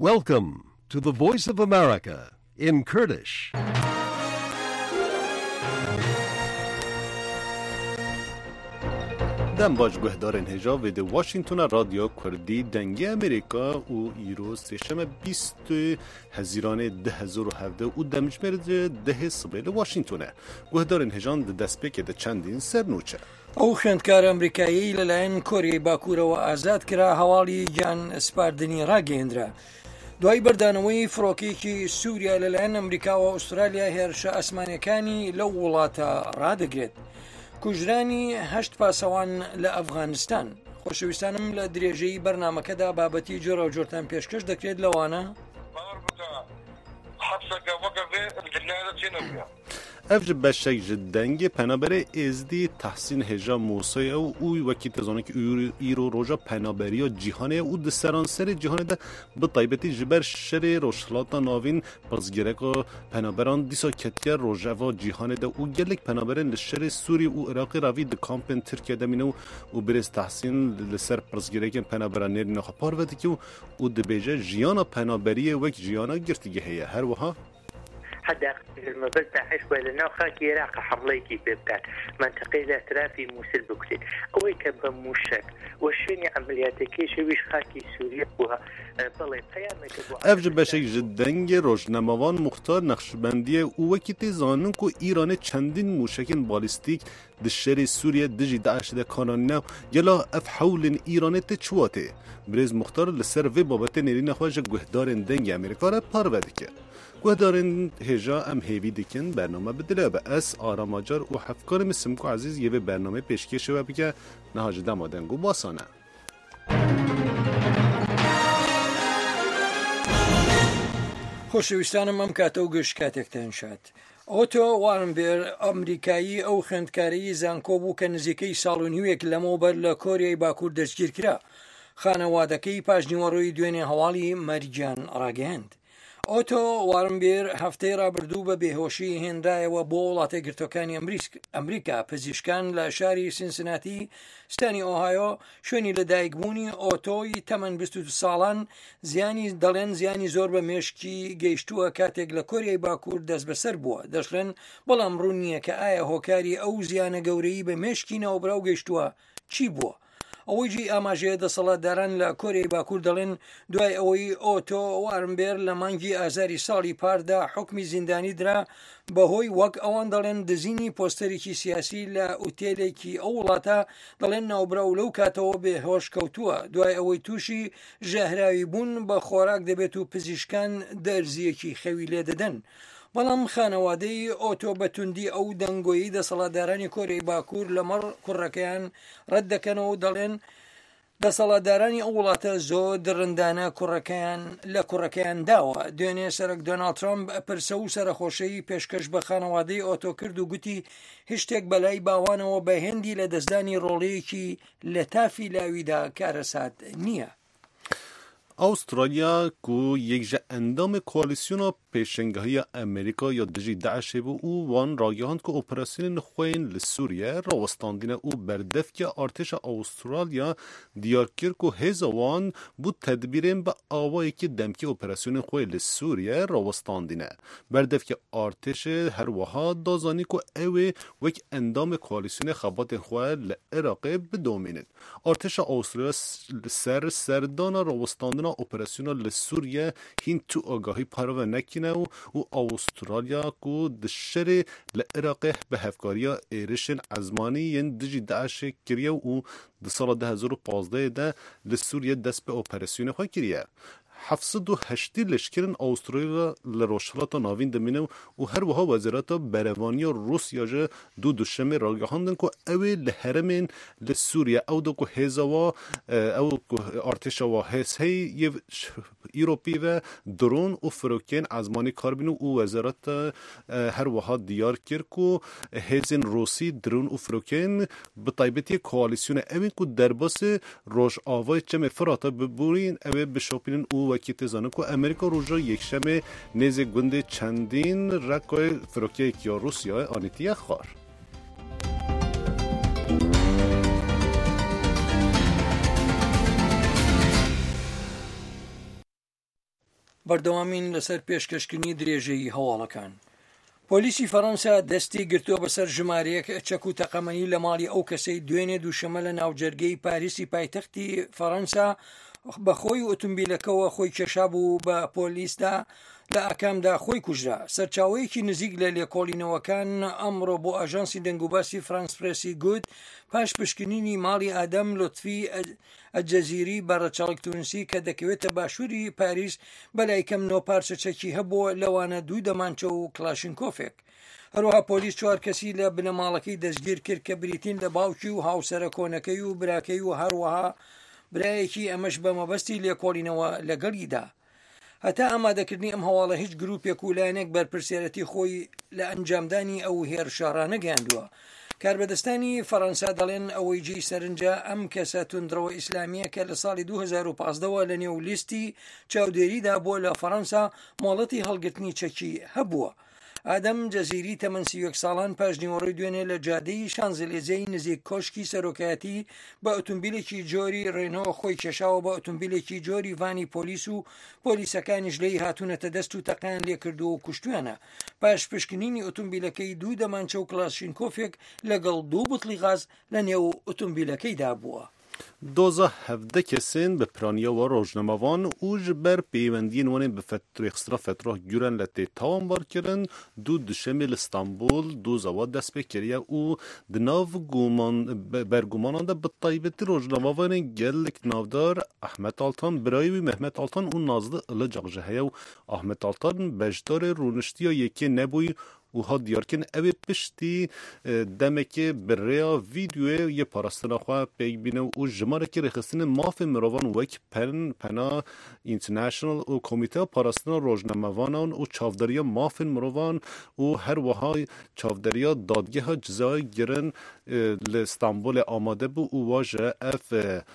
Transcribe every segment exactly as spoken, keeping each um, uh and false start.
Welcome to the Voice of America in Kurdish. دم باش گهدارن هجا و ده واشنگتون رادیو کردی دنگی امریکا و ایرو سیشم بیست هزیران ده هزار و هفده و دمجمر ده صبیل واشنگتونه گهدارن هجان ده دست بکه ده چندین سر نوچه او خوێندکار ئەمریکایی لەلایەن کۆریای باکوورەوە ئازاد کرا هەواڵی گیان سپاردنی ڕاگەیەندرا دوای بەردانەوەی فڕۆکەیەکی سووریا لەلایەن ئەمریکا و ئوسترالیا هێرشە ئەسمانیەکانی لەو وڵاتە ڕادەگرێت کوژرانی هەشت پاسەوان لە ئەفغانستان. خۆشەویستانم لە درێژەی بەرنامەکەدا بابەتی جۆرە و جۆرتان پێشکەش دەکرێت لەوانە افج بشک جدنگ پنابره ازدی تحسین هجا موسای او اوی وکی تزانه که ایرو روژا پنابری جیهانه او ده سرانسر جیهانه ده به طیبتی جبر شر روشلاتا ناوین پرزگرک و پنابران دیسا کتیا روژا و جیهانه ده او گلک پنابرن لشر سوری او عراقی راوی ده کامپن ترکیه ده مینو او برز تحسین لسر پرزگرک پنابران نیر نخوا پاروتی که او ده بیجه جیانا پنابری وک جیانا گرتگه هیه هر وها حدا المبز داعش ولا خاكي راق حمليكي ببدات منطقه الاعترافي موصل بكتي اوي كبموشك وشيني عملياتك شويش خاكي سوريا بوها بلي قيامك افج بشک جدنگ روشنموان مختار نقشبندی او وکی تزانن کو ایران چندین موشکین بالیستیک د شری سوریه دجی داعش ده کانانا یلا اف حول ایران ته چواته برز مختار لسر و بابت نرین خواج گهدارن دنگ امریکا را پارودکه گهدارن هجا ام هیوی دیکن برنامه بدله به اس آراماجار و حفکار مسمکو عزیز یه برنامه پیشکش و بگه نهاج دمادنگو باسانه خۆشەویستانم ئەم کاتە و گەشت کاتێکتان شات. ئۆتۆ وارنبێر ئەمریکایی ئەو خوێندکارەی زانکۆ بوو کە نزیکەی ساڵ و نیوێک لەمەوبەر لە کۆریای باکوور دەستگیر کرا. خانەوادەکەی پاشنیوەڕۆی دوێنێ هەواڵی مەریجان ڕاگەیاند. ئۆتۆ وارنبێر هەفتەی ڕابردوو بە بێهۆشی هێنرایەوە بۆ وڵاتە گرتوەکانی ئەمریکا. پزیشکان لە شاری سینسناتی ستانی ئۆهایۆ شوێنی لەدایکبوونی ئۆتۆی تەمەن بیست و دو ساڵان زیانی دەڵێن زیانی زۆر بە مێشکی گەیشتووە کاتێک لە کۆریای باکوور دەست بەسەر بووە. دەشڵێن بەڵام ڕوون نییە کە ئایا هۆکاری ئەو زیانە گەورەی بە مێشکی ناوبراو گەیشتووە چی بووە. ئەوەیجی ئاماژەیە دەسەڵاتداران لە کۆریای باکوور دەڵێن دوای ئەوەی ئۆتۆ وارنبێر لە مانگی ئازاری ساڵی پاردا حکمی زیندانی درا بەهۆی وەک ئەوان دەڵێن دزینی پۆستەرێکی سیاسی لە ئوتێلێکی ئەو وڵاتە دەڵێن ناوبراو لەو کاتەوە بێهۆش کەوتووە دوای ئەوەی تووشی ژەهراوی بوون بە خۆراک دەبێت و پزیشکان دەرزیەکی خەوی لێ دەدەن. بەڵام خانەوادەی ئۆتۆ بەتوندی ئەو دەنگۆیی دەسەڵاتدارانی کۆریای باکوور لەمەڕ کوڕەکەیان ڕەت دەکەنەوە و دەڵێن دەسەڵاتدارانی ئەو وڵاتە زۆر درڕندانە کوڕەکەیان لە کوڕەکەیان داوە. دوێنێ سەرک دۆناڵد ترامپ پرسە و سەرخۆشەی پێشکەش بە خانەوادەی ئۆتۆ کرد و گوتی هیچ شتێک بەلای باوانەوە بە هێندی لە دەستدانی ڕۆڵەیەکی لە تافی لاویدا کارەسات نییە. استرالیا کو یک جا اندام کوالیسیون پیشنگاهی امریکا یا دجی داعش بو او وان راگهاند که اپراسیون خوین لسوریه راوستاندین او بردف که ارتش استرالیا دیار کرد که هزوان بود تدبیرین با آوایی که دمکی اپراسیون خوین لسوریه راوستاندینه بردف که ارتش هر وها دازانی که اوه وک اندام کوالیسیون خبات خوین لعراق بدومینید ارتش استرالیا سر سردان راوستاندین اپراسیون لسوریه هین تو آگاهی پارو نکینه و او استرالیا کو دشر لعراق به هفکاریا ایرشن ازمانی ین دجی داعش کریه و او ده سال ده هزار و پانزده ده لسوریه دست به اپراسیون خواه کریه هفتصد و هشت لشکرین استرالیا لروشلاتا ناوین دمینه و هر وها وزارت بروانی روسیا جه دو دوشنبه راگهاندن که اوی لحرمین لسوریه او دو که هزاوا او ارتش و هزهی ایروپی و درون و فروکین ازمانی کاربین و وزارت هر وها دیار کرد که هزین روسی درون و فروکین به طیبتی کوالیسیون اوی که درباس روش آوای چم فراتا ببورین اوی بشوپین او وکی تزانه که امریکا روژا یک شمه نیز گنده چندین رکای فروکیه یا روسیا آنیتیه خار. بەردەوامین لەسەر پێشکەشکردنی درێژەیی هەواڵەکان. پۆلیسی فەڕەنسا دەستی گرتووە بەسەر ژمارەیەک چەک و تەقەمەنی لە ماڵی ئەو کەسەی دوێنێ دووشەمە لە ناوجەرگەی پاریسی پایتەختی فەڕەنسا بەخۆی ئۆتۆمبیلەکەەوە خۆی کێشا بوو بە پۆلیسدا لە ئاکامدا خۆی کوژرا. سەرچاوەیەکی نزیک لە لێکۆڵینەوەکان ئەمڕۆ بۆ ئاژانسی دەنگوباسی فرانس پرێسی گوت پاش پشکنینی ماڵی ئادەم لۆتفی ئەجەزیری بە ڕەچەڵک تونسی کە دەکەوێتە باشووری پاریس بەلای کەم نۆ پارچە چەکی هەبووە لەوانە دوو دەمانچە و کلاشینکۆفێک. هەروەها پۆلیس چوار کەسی لە بنەماڵەکەی دەستگیر کرد کە بریتین لە باوکی و هاوسەرە کۆنەکەی و براکەی و هەروەها برایەکی ئەمەش بە مەبەستی لێکۆڵینەوە لەگەڵیدا. هەتا ئامادەکردنی ئەم هەواڵە هیچ گروپێک و لایەنێک بەرپرسیارەتی خۆی لە ئەنجامدانی ئەو هێرشارانە گەیاندووە. کاربەدەستانی فەڕەنسا دەڵێن ئەوەی جێی سەرنجە ئەم کەسە توندرەوە ئیسلامیە کە لە ساڵی دوو هەزار و پانزدەوە لە نێو لیستی چاودێریدا بۆ لە فەڕەنسا مۆڵەتی هەڵگرتنی چەکی هەبووە. ئادەم جەزیری تەمەن سی و یەک ساڵان پاش نیوەڕۆی دوێنێ لە جادەی شانزەلیزەی نزیک کۆشکی سەرۆکایەتی بە ئۆتۆمبیلێکی جۆری ڕێنەوە خۆی کێشاوە بە ئۆتۆمبیلێکی جۆری ڤانی پۆلیس و پۆلیسەکانیش لێی هاتوونەتە دەست و تەقیان لێکردو و کوشتویانە. پاش پشکنینی ئۆتۆمبیلەکەی دوو دەمانچە و کلاشینکۆفێک لەگەڵ دوو بوتڵی غاز لە نێو ئۆتۆمبیلەکەیدا بووە. دوزە هەڤدە کەسên bi piraniya rojnamavan û ji ber pêwendiyên wanê bi rêxistira fetroh güran le tê tawan barkirin du dişemê li Stenbol doza wa dest pê kiriye û di nav bergumanan de bi taybetî rojnamavanên gelek navdar Ahmet Altan, birayê wî Mehmet Altan û Nazlı Ilıcak ji heye û Ahmet Altan beşdarê rûniştiya yekê nebûyî û hat diyarkin ew ê piştî demekê bi rêya vîdyoyê yê parastina xwe pêk bîne û ji marekê rêxistinê mafê mirovan wek Pena International û Komîteya Parastina Rojnamavan û çavdariya mafên mirovan û her wiha çavdariya dadgeha cizayê girin li Stenbolê amade bû û wa ji ev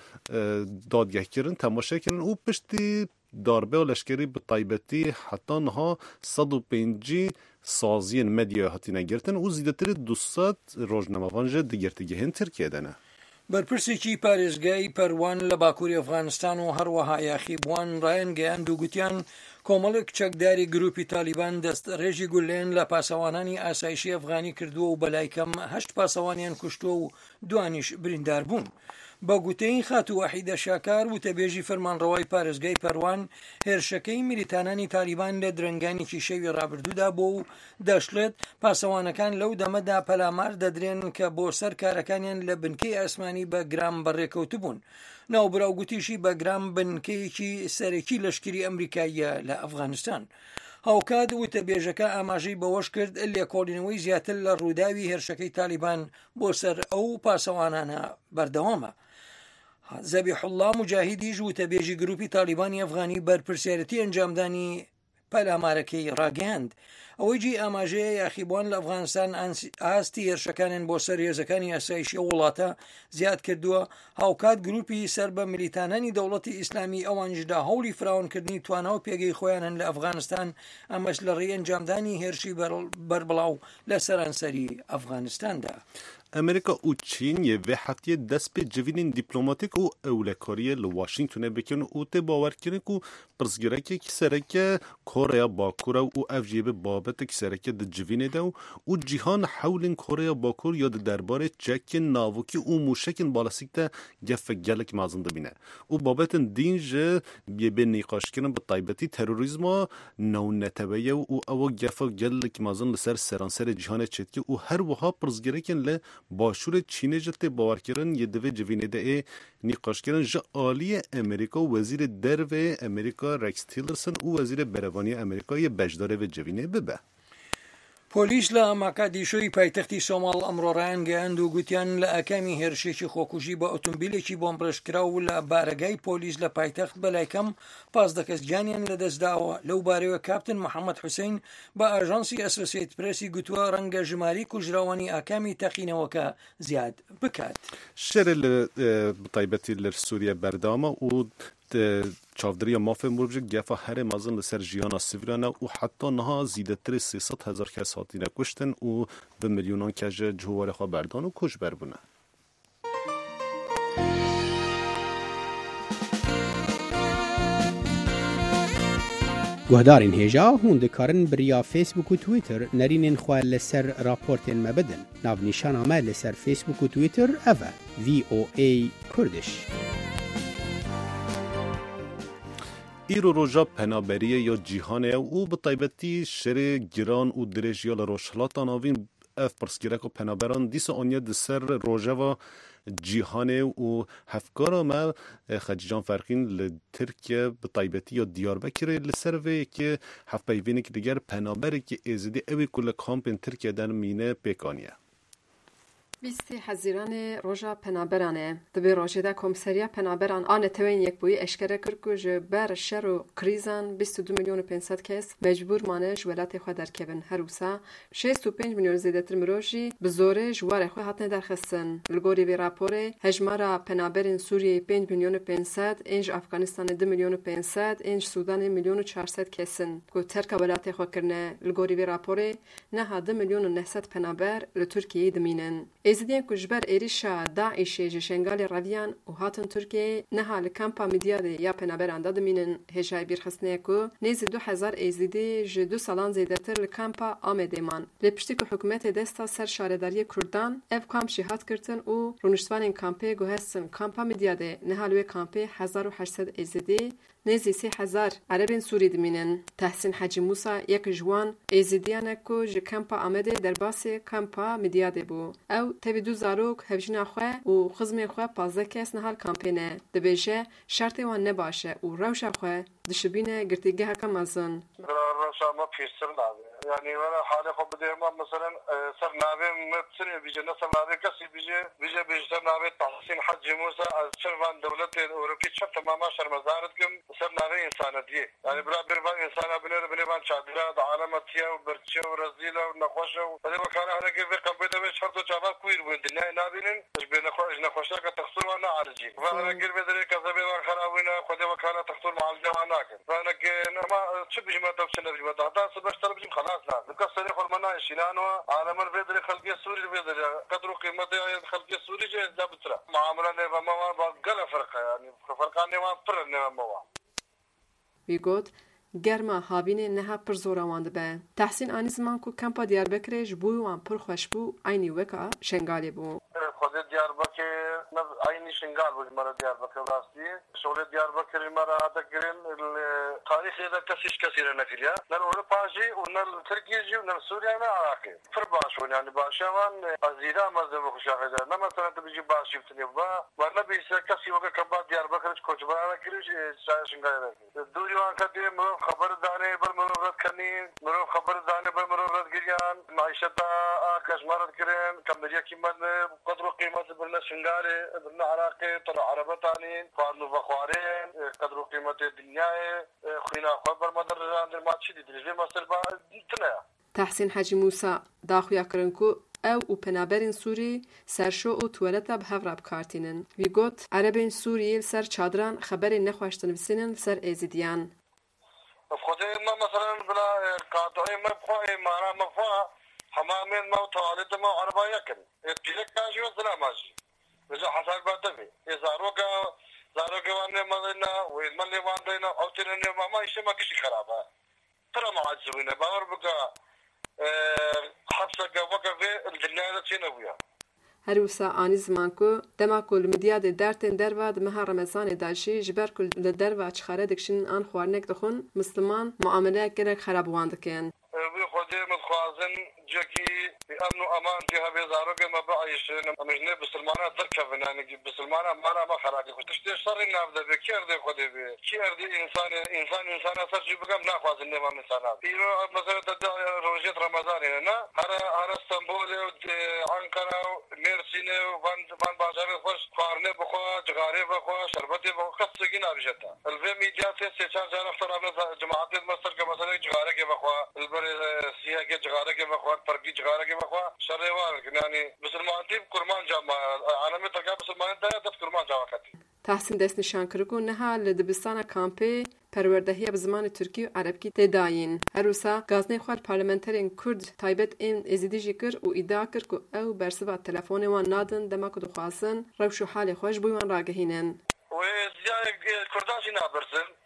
dadgehkirin temaşe kirin û piştî darbe leşkerî bi taybetî heta niha sed û pêncî saziyên medyaya hatine girtin û zîdetirî du sed rojnamavan ji di girtîgehên Tirkiyeyê de ne. بەرپرسێکی پارێزگای پەروان لە باکووری ئەفغانستان و هەروەها یاخیبوان ڕایەن گەیاند و گوتیان کۆمەڵێک چەکداری گروپی تالیبان دەست ڕێژی گولێن لە پاسەوانانی ئاسایشی ئەفغانی کردووە و بەلای کەم هەشت پاسەوانیان کوشتووە و دوانیش بریندار بوون. بە گوتەی خات و وەحیدە شاکار وتەبێژی فەرمانڕەوای پارێزگای پەروان هێرشەکەی میلیتانانی تالیبان لە درنگانێکی شەوی ڕابردوودا بۆ و دەشڵێت پاسەوانەکان لەو دەمەدا پەلامار دەدرێن کە بۆ سەر کارەکانیان لە بنکەی ئاسمانی بە گرام بەڕێکەوت بوون. ناوبراو گوتیشی بە گرام بنکەیەکی سەرەکی لەشکری ئەمریکاییە لە ئەفغانستان. هاوکات وتەبێژەکە ئاماژەی بەوەش کرد لێکۆڵینەوەی زیاتر لە ڕووداوی هێرشەکەی تالیبان بۆ سەر ئەو پاسەوانانە بەردەوامە. زەبیح الله مجاهیدیش وتەبێژی گروپی تالیبانی ئەفغانی بەرپرسیارەتی ئەنجامدانی پەلامارەکەی ڕاگەاند. ئەوەی جی ئاماژەیە یاخیبوان لە ئەفغانستان ئاستی هێرشەکانیان بۆ سەر هێزەکانی ئاسایشی وڵاتە زیاد کردووە. هاوکات گروپی سەر بە میلیتانانی دەوڵەتی ئیسلامی ئەوانجدا هەوڵی فراوانکردنی تواناو پێگەی خۆیانن لە ئەفغانستان ئەمەش لە ڕێی ئەنجامدانی هێرشی بەربڵاو لە سەرانسەری ئەفغانستاندا. ئەمریکا û Çîn yê vê hetiyê dest pê civînên dîplomatîk û ewlekariyê li Washingtonê bikin û tê bawerkirin ku pirsgirekekî sereke Koreya Bakur e û ev jî bi babetekî sereke di civînê de û cîhan hewlên Koreya Bakur ya di derbarê çekên navokî û mûşekên balîstîk de gefek gelek mezin dibîne û babetên dîn ji yê bê nîqaşkirin bi taybetî terorîzma newnetebeya û ew gefek gelek mezin li ser seranserê cîhanê çêtkî û her wiha pirsgirekên li başûrê Çînê ji tê bawerkirin yê divê civînê de ê nîqaşkirin ji aliyê Amerîka û Wezîrê Derve Amerîka Rex Tillerson û Wezîrê Berevanî Amerîkayê beşdarê vê civînê bibe. پۆلیس لە ماکادیشۆی پایتەختی سۆماڵ ئەمڕۆ ڕایان گەیاند و گوتیان لە ئەکامی هێرشێکی خۆکوژی بە ئۆتۆمبیلێکی بۆمبڕشکرا و لە بارگای پۆلیس لە پایتەخت بەلایکەم پازدە کەس گیانیان لەدەستداوە. لەو بارەوە کاپتن محەممەد حوسین بە ئاژانسی ئەسۆسیێتد پرێسی گوتووە ڕەنگە ژماری کوژراوانی ئاکامی تەقینەوەکە زیاد بکات. شەرێ لە بتایبەتی لە سووریە بەردامە و çavdiriya mafê mirovcik gefa herê mezin li ser jiyana sivîlan e û heta niha zîdetirê sê sed hezar kes hatîne kuştin û bi milyonan kes ji cihwarê xwe berdan û koçber bûne. گهدارین هیجا هون دکارن بریا فیسبوک و تویتر نرینین خواه لسر راپورتین مبدن. ناو نیشان آمد لسر فیسبوک و تویتر اوه وی او ای کردش. ایرو روژا پنابریه یا جیهانه او به طیبتی شر گران و درجیا لروشلاتان آوین اف پرسگیرک و پنابران دیس آنیا دسر روژا و جیهانه و هفکارا ما خجیجان فرقین لترکیه به طیبتی یا دیاربکر لسروه که هف پیوینه که دیگر پنابره که ازدی اوی کل کامپین ترکیه در مینه پیکانیه. بیستی حزیران روژا پنابرانه دبی روژه دا کمسریا پنابران آن توین یک بوی اشکره کرد که جه بر شر و کریزان بیست و دو میلیون و پانصد کس مجبور مانه جولات خود در کبن هروسا شصت و پنج میلیون زیده تر مروجی بزوره جوار خود حتن در خستن لگوری وی راپوره هجمارا پنابرین سوریه پنج میلیون و پانصد انج افغانستان دو میلیون و پانصد انج سودان میلیون و چهارصد کسن که ترک ولات خود کرنه لگوری وی راپوره نه دو میلیون و نهصد پنابر لترکیه دمینن ازدیان کجبر ایریشا داعش جشنگال رویان و هاتن ترکیه نها لکامپا میدیاده یا پنابران داد مینن هجای بیرخصنه کو نیز دو هزار ازدی ج دو سالان زیدتر لکامپا آمده مان لپشتی که حکومت دستا سر شارداری کردان اف کامپ شهاد کرتن و رونشتوان کامپه گوهستن کامپا میدیاده نها لوی کامپه هزار و هشتصد ازدی نیزی سی هزار عربین سوری دمینن تحسین حاجی موسی یک جوان ازدیانه کو ج کامپا آمده در باسی کامپا میدیاده بو او تبی دو زاروک هفجنا خواه و خزمی خواه پازده کس نهال کامپینه دبیجه شرطی وان نباشه و روشا خواه دشبینه گرتیگه هکم ازن روشا ما پیشتر نابه یعنی وانا حالی خوب بده ما مثلا سر نابه مبتنی بیجه نصر نابه کسی بیجه بیجه بیجتر نابه تحسین حجی موسى از شرفان دولت اوروپی چه تماما شرمزارت کم سر نابه انسانتیه یعنی برا بربان انسانا بنیر بنیبان چادرات عالمتیه و برچه و رزیله و نخوشه و بده بکانه هنگی وی قنبیده به شرط و چابا کویر بوین دنیای نابینن اش بین نخوشه که تخصور وانا عرجی وانا گیر بدری کذبه وان خرابوینه خودی وکانه تخصور معالجه وانا کن وانا که نما چه بیجمه تبچه نبیجمه حتی سبشتر بجیم خلاص لا بكسر خل منا شيلانو عالم البيدر خلقي سوري البيدر قدر قيمته خلقي سوري جاي دابترا معامله نه ما بقى فرق يعني فرقان ما پر نه ما ویگوت گرما هاوین نه پر زوراواند به تحسین آنی زمان کو کمپا دیاربکر جبوی وان پر خوش بو عینی وکا شنگالی بو خود دیاربکر عینی شنگال بود مرا دیاربکر راستی شغل دیاربکر مرا هذا گرین تاریخ اذا کسیش کثیر نکلیا نر اروپا جی و نر ترکیه جی و نر سوریا نه عراقی فر باشون يعني باشوان ازیدا مزه خوشاخده نه مثلا تبجی باشی بتنی با ورنه بیس کسی وکا کمپا دیاربکر کوچبارا کریش شنگال دوری وان کدی خبر دانه بر مرورت کنی مرو خبر دانه بر مرورت گریان معیشت آکش مرد کرن کمریا کی من قدر و قیمت برنا شنگاره برنا عراقی طلع عربتانین فارنو بخوارین قدر و قیمت دنیای خوینا خبر مدر راندر ما چی دیدی جه مصر با تنه تحسین حاجی موسی داخویا کرنکو او و پنابرین سوری سرشو و توالتا به هفرا بکارتینن وی گوت عربین سوری سر چادران خبری نخواشتن بسینن سر ایزیدیان خود ما مثلا بلا قاطعی ما بخواه مانا ما بخواه حمامين ما وتوالد ما عربايا كن تيلك كاجي وزنا ماشي إذا حصل بدبي إذا روكا زاروكا وانا مالنا وين مالي وانا أو ترى ما ما يشي ما كشي خرابة ترى ما عاد سوينا باور بقى حبسة وقا في الدنيا تشينا ويا هروسا آنی زمان کو دما کل مدیاد درتن درواد مها رمضان داشی جبر کل لدروا چخاره دکشن آن خوارنک دخون مسلمان معامله گرک خراب واندکن وی خودی متخوازن جکی امن و امان جهه بیزاروگه ما بعیش مجنه بسلمانه درکفن یعنی بسلمانه مانا ما خراکی خوش تشتی شر نافده بی کی ارده خودی بی کی ارده انسان انسان انسان اثر جی بگم نخوازن نمام انسانات ایرو مثلا تدا روزیت رمضانی نه هر هر استانبول و انقره و مرسینه و وان وان بازار خوش خارنه بخوا جغاره بخوا شربتی بخوا خصگی نابجتا الفی میدیات سه چهار جان اختر جماعت مستر که مثلا جغاره که بخوا البر سیاه که جغاره که بخوا فرقی جغاره که بخوا شروار یعنی مسلمانتی قربان جام عالم ترکا مسلمان ده دت قربان جام کتی تحسین دست نشان کرکو نها لدبستان کامپی پروردهی به زمان ترکی و عربی تداین هروسا گازنه خوار پارلمانترین کرد تایبت این ازیدیجی کر و ادعا کر که او برسوا تلفون وان نادن دما کدو خواستن روش و حال خوش بوی وان راگهینن و زیاد کرداشی نابرسن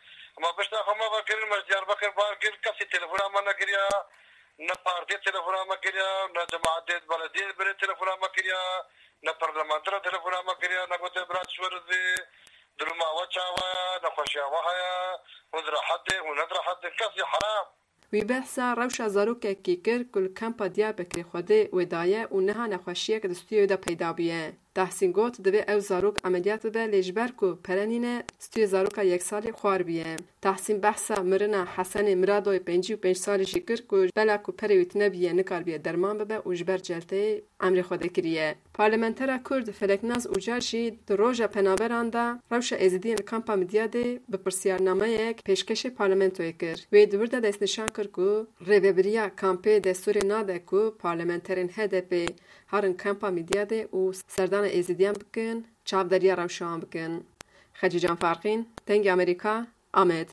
ما بشتا خما بکرین مجدیار بکر بارگیر کسی تلفون ما نکریا نه پارتی تلفون ما کریا نه جماعت بلدیه بره تلفون ما کریا نه پارلمانتر تلفون ما کریا نه گوته برات شورزی درما وچاوا نه خوشیاوا هيا ودر حد وندر حد کسی حرام وی بحثا روشا زاروکێکی کرد کل کەمپا دیاربکری خودێ وێدایە و نەها نەخۆشیەک دەستویێدا پەیدا بوویە. تحسین گوت دەبێ ئەو زارۆک ئەمەلیات ببە لێژبەر و پەرەنینە ستوی زارۆکە یەک ساڵی خوار بیە. تحسین بەحسا مرنە حەسەنێ مرادۆی پێنجی و پێنج ساڵیشی کرد و بەلاک و پەرەویت نەبیە نکار بیە دەرمان ببە و ژبەر جەلتەیە ئەمری خۆ دەکریە. پارلەمەنتەرە کورد فەلەکناز ئوجاشی di roja penaberan da rewşa êzîdiyên li kampa Midyadê bi pirsyarnameyek pêşkêşê parlamentoyê kir. Wê di wir de destnîşan kir ku rêveberiya kampê destûrê nade ku parlamenterên H D P harin kampa Midyadê û serdana êzîdiyan bikin, çavderiya rewşan bikin. Xecî Can Farqîn, Dengê Amerîka, Amed.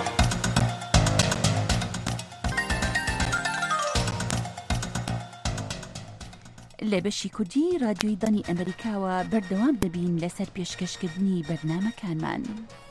لە بەشی کوردی رادیۆی دانی ئەمریکاوە بەردەوام دەبین لەسەر پێشکەشکردنی بەرنامەکانمان.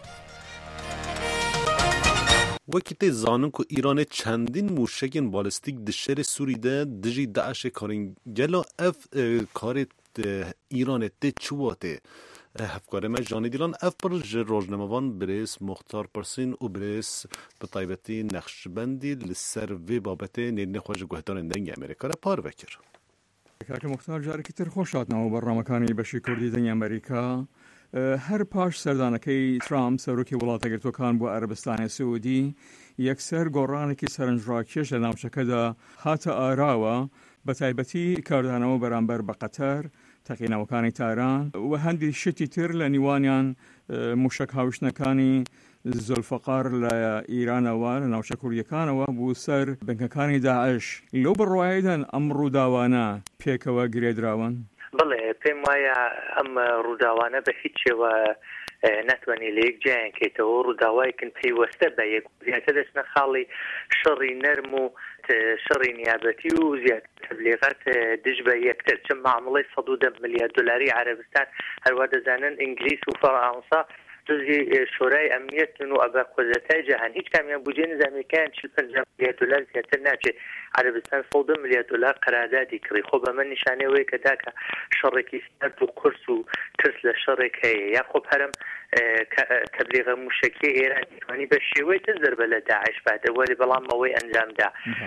وەکی تێ زانن ku Îranê çendîn mûşekên balîstîk di şerê Sûrî de dijî Daişê karîn gelo ev karê Îranê tê çiwa tê. Hevkarê me Janî Dîlan ev pir ji rojnamevan Birêz Muxtar Pirsîn û Birêz bi taybetî Nexşibendî li ser vê babetê nêrînê xwe ji guhdarên Dengê Amerîka re par vekir. کاکە مختار جارێکی تر خۆش هاتنەوە بەڕامەکانی بەشی کوردی دەنگی ئەمریکا. هەر پاش سەردانەکەی ترامپ سەرۆکی وڵاتە یەکگرتووەکان بۆ عەربستانی سعودی یەکسەر گۆڕانێکی سەرنجڕاکێش لە ناوچەکەدا هاتە ئاراوە بە تایبەتی کاردانەوە بەرامبەر بە قەتەر تەقینەوەکانی تاران و هەندی شتی تر لە نیوانیان موشک هاوشنەکانی زولفەقار لە ئیرانەوە لە ناوچە کوردیەکانەوە بوو سەر بنکەکانی داعش. لەو بڕواایدان ئەم ڕووداوانە پێکەوە گرێدراون؟ بڵێ پێم وایە ئەم ڕووداوانە بە هیچ شێوە ناتوانێت لە یەک جیان کەیتەوە ڕووداوایکن پەیوەستە بە یەک زیاتر دەچنە خاڵی شەڕی نەرم و شەڕی نیابەتی و زیاتر تەبلیغات دژ بە یەکتر چەند معامڵەی سەد و دە ملیارد دۆلاری عەرەبستان هەروە دەزانن ئینگلیس و فەڕەنسا دزی شورای ئەمنیەتن و ئەبە خۆزەتای جەهان هیچ کامیان بودجێ نظامیەکان چل پەنجا ملیارد دۆلار زیاتر ناچێت. عەرەبستان سەد و دە ملیارد دۆلار قەراردادی کڕی. خۆ بەمە نیشانەوەی کە داکە شەڕێکی سەرد و قورس و ترس لە شەڕێک هەیە یا خۆ هەرم تەبلیغە موشکی ئێران توانی بە شێوەی تر زەربە لە داعش باتە وەری بەڵام ئەوەی ئەنجامدا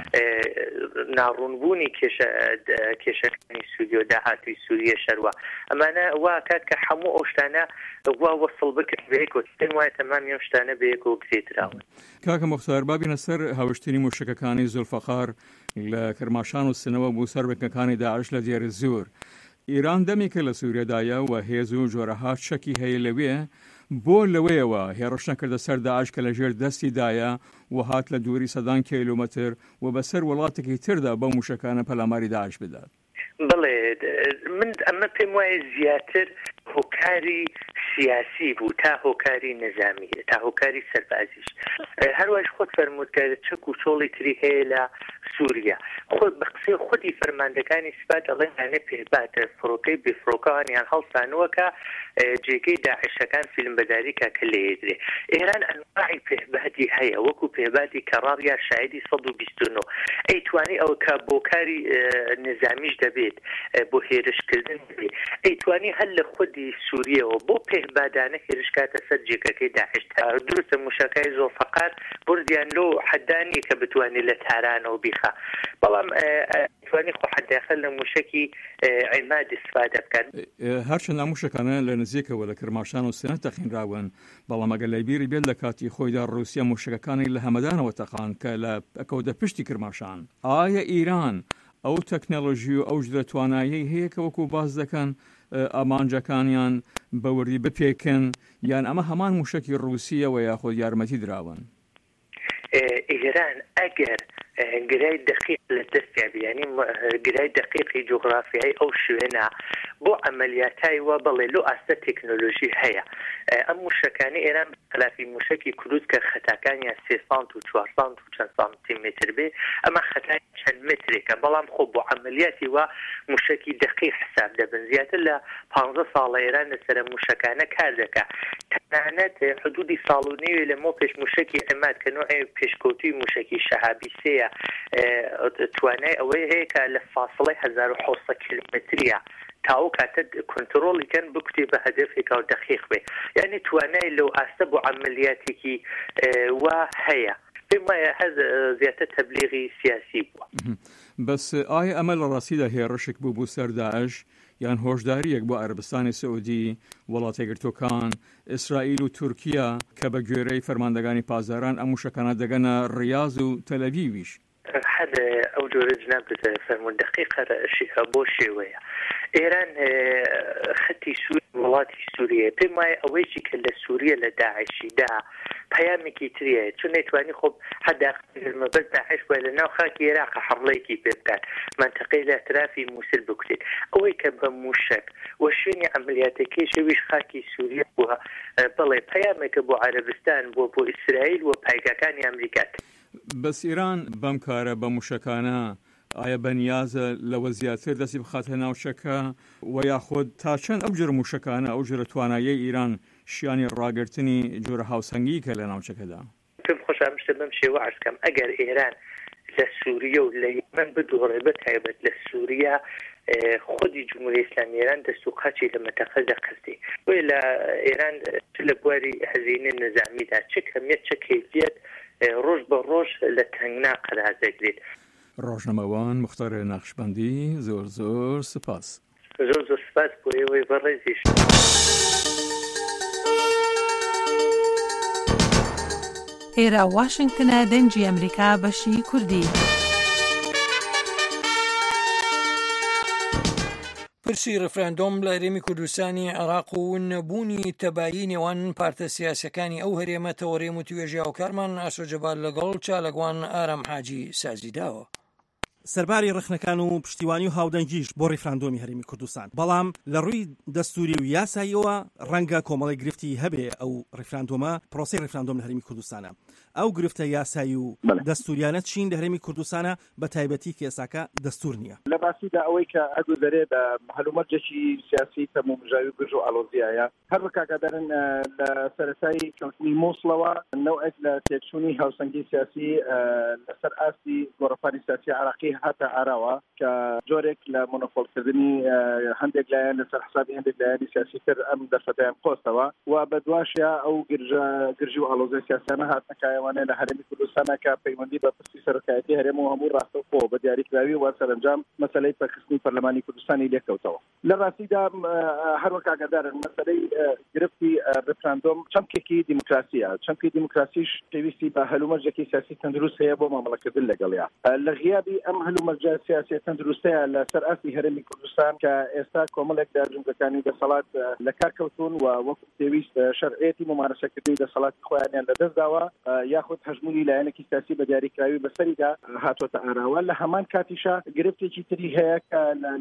ناڕوونبوونی کێشەکانی سووریە و داهاتووی سووریە شەروە ئەمانە وا کات کە هەموو ئەو شتانە وا وەسڵ بکرد بەیەکەوە پێم وایە تەمامی ئەم شتانە بەیەکەوە گرێدراون. کاکە مختار بابینە سەر هاوشتنی موشکەکانی زولفەقار لە کرماشان و سنەوە بوو سەر بنکەکانی داعش لە دیێرە زۆر. ئیران دەمێکە لە سووریەدایە و هێز و جۆرەها شەکی هەیە لەوێ بۆ لەوەیەوە هێڕش نەکردە سەر داعش کە لەژێر دەستیدایە و هات لە دووری سەدان کیلۆمەتر و بەسەر وڵاتێکی تردا بە موشەکانە پەلاماری داعش بدات. بڵێ من ئەمە پێم وایە زیاتر هۆکاری سیاسی بوو تا هۆکاری نظامی تا هۆکاری سەربازیش. هەروەش خۆت فەرموودکارە چەک و چۆڵی تری هەیە لە سووریا. خۆت بە قسەی خودی فەرماندەکانی سوپات دەڵێن هەنێ پێباتە فڕۆکەی بفرۆکەوانیان هەڵسانووە کە جێگەی داعشەکان فیلمبەداریکە کە لێدرێ. ئێران ئەنواعی پێباتی هەیە وەکو پێباتی کەڕاڕ یا شایدی سەد و بیست و نۆ. ئەیتوانی ئەوە کە بۆکاری نظامیش دەبێت بۆ هێرشکردن بێ ئەیتوانی هەر لە خودی سووریەوە بۆ پێبادانە هێرشکاتە سەر جێگەکەی داعش. دروستە موشەکەی زۆڵفەقار بردیان لۆ حەدانی کە بتوانێت لە تارانەوە بیخە بەڵام توانی خۆ حەداخل لە موشکی عیماد استفادە بکەن. هەرچەند موشەکانە لە نزیکەوە لە کرماشان و سنە تەخینراون بەڵام ئەگەر لە بیری بێت لە کاتی خۆیدا ڕووسیا موشکەکانی لە هەمەدانەوە تەقان کە لە ئەکەوتە پشتی کرماشان. ئایا ئیران ئەو تەکنەلۆژی و ئەو دەتوانایی هەیە کە وەکو باز دەکەن ئامانجەکانیان بەوردی بپێکن یان ئەمە هەمان موشکی ڕووسیەوە یاخۆ یارمەتی دراون؟ ئێران ئەگەر گرای دقیق لە دەستیا بیانی گرای دقیقی جغرافیایی ئەو شوێنە بۆ عملیاتای وە بڵێ لۆ ئاستە تەکنۆلۆژی هەیە ئەم موشەکانی ئێران خلافی موشکی کروت کە خەتاکانیان سێ سانت و چوار سانت و چەند سانتیمتر بێ ئەمە خەتای چەند مترێکە بەڵام خۆ بۆ عملیاتی وە موشکی دقیق حساب دەبن زیاتر لە پانزە ساڵە ئێران لەسەر موشەکانە کار دەکا تەنانەت حدودی ساڵ و نێوێ لەمەوە پێش موشکی عماد کە نوعی پێشکەوتوی موشکی شەهابی سەیە توانای ئەوەی هەیە کە لە فاصلەی هەزار و حوسە کیلومتریە تاو کاتە کنترۆڵی کەن بکوتێ بە هەدەفێکا و دقیق بێ یعنی توانای لەو ئاستە بۆ عملیاتێکی وا هەیە پێم وایە هەز زیاتر تەبلیغی سیاسی بووە بەس ئایا ئەمە لە ڕاستیدا هێرشێک بوو بوو سەر داعش یان هۆشداریەک بۆ عەربستانی سعودی وڵاتە یەکگرتووەکان ئیسرائیل و تورکیا کە بە گوێرەی فەرماندەگانی پازاران ئەم موشەکانە دەگەنە ڕیاض و تەلەڤیڤیش هەر ئەو جۆرە جناب فەرموون دقیقە بۆ شێوەیە ئێران خەتی سووری وڵاتی سووریە پێم وایە ئەوەیشی کە لە سووریە لە داعشیدا پەیامێکی تریە چون نەیتوانی خۆ حدا مەبەست داعش وە لە ناو خاکی عێراق حمڵەیەکی پێ بکات منتەقەی لە ئەترافی مووسڵ بکوتێت ئەوەی کە بە موشک وە شوێنی عەمەلیاتەکەی شەویش خاکی سووریە بووە بڵێ پەیامێکە بۆ عەرەبستان بۆ بۆ ئیسرائیل و پایگەکانی ئەمریکات بەس ئێران بەم کارە بە موشەکانە ئایا بەنیازە لەوە زیاتر دەستی بخاتە ناوچەکە و یاخۆت تا چەند ئەو جۆرە موشەکانە ئەو جۆرە تواناییەی ئیران شیانی ڕاگررتنی جۆرە هاوسەنگی کە لە ناوچەکەدا پێم خۆشە شتە بەم شێوە عەرزکەم ئەگەر ئێران لە سووریە و لە یەمەن بدۆڕێ بەتایبەت لە سووریا خودی جمهوری ئیسلامی ئێران دەست و قاچی لە مەتەقە دەقرتی وێ لە ئێران لە بواری هەزینە نظامیدا چ کەمیت چ کەیفیەت ڕۆژ بە ڕۆژ لە تەنگنا قەرار دەگرێت ڕۆژنەمەوان مختار نەخشبەندی زۆر زۆر سپاس زۆر زۆر سپاس بۆ ئێوەی بەڕێزیش ئێرە واشنگتنە دەنگی ئەمریکا بەشی کوردی پرسی ڕفراندۆم لە هەرێمی کوردستانی عێراق و نەبوونی تەبایی نێوان پارتە سیاسەکانی ئەو هەرێمە تەوەڕێم و توێژی هاوکارمان ئاسۆجەبال لەگەڵ چالەگوان ئارام حاجی سازیداوە سەرباری ڕخنەکان و پشتیوانی و هاودەنگیش بۆ ڕێفراندۆمی هەرێمی کوردستان بەڵام لە ڕووی دەستوری و یاساییەوە ڕەنگە کۆمەڵی گرفتی هەبێ ئەو ڕێفراندۆمە پرۆسی ڕێفراندۆم لە هەرێمی کوردستانە ئەو گرفتە یاسایی و دەستوریانە چین لە هەرێمی کوردستانە بە تایبەتی کێساکە دەستور نییە لە باسیدا ئەوەی کە ئەگوزارێ بە هەلومەرجێکی سیاسی تەمومژاوی و گرژ و ئالۆزیایە هەر بەکاکەدارن لە سەرەتایی کەوتنی مۆسڵەوە نەوعێک لە تێکچوونی هاوسەنگی سیاسی لەسەر ئاستی گۆڕەپانی سیاسی عێراقی هاتە ئاراوە کە جۆرێک لە مۆنۆپۆلکردنی هەندێک لایەن لەسەر حسابی هەندێک لایەنی سیاسی تر ئەم دەرفەتیان قۆستەوە و بە دواشیا ئەو گرژی و ئالۆزی سیاسیانە هاتنەکایوانێ لە هەرێمی کوردستانە کە پەیوەندی بە پرسی سەرۆکایەتی هەرێم و هەموو ڕاستەوخۆ بە دیاریکراوی و سەرنجام مەسەلەی پەرخستنی پەرلەمانی کوردستانی لێکەوتەوە لە ڕاستیدا هەروەک ئاگادارن مەسەلەی گرفتی ڕفراندۆم چەمکێکی دیموکراسیە چەمکی دیموکراسیش پێویستی بە هەلومەرجێکی سیاسی تەندروست هەیە بۆ مامەڵەکردن لەگەڵیا لە غیابی ئەم هەلومەرجە سیاسی تەندروستەیە لەسەر ئاستی هەرێمی کوردستان کە ئێستا کۆمەڵێک داژنگەکانی دەسەڵات لە کارکەوتون و وەکو پێویست شەرعێتی ممارەسەکردنی دەسەڵاتی خۆیانیان لەدەستداوە یاخود هەژمونی لایەنێکی سیاسی بە دیاریکراوی بەسەریدا هاتۆتە ئاراوە لە هەمان کاتیشا گرفتێکی تری هەیە کە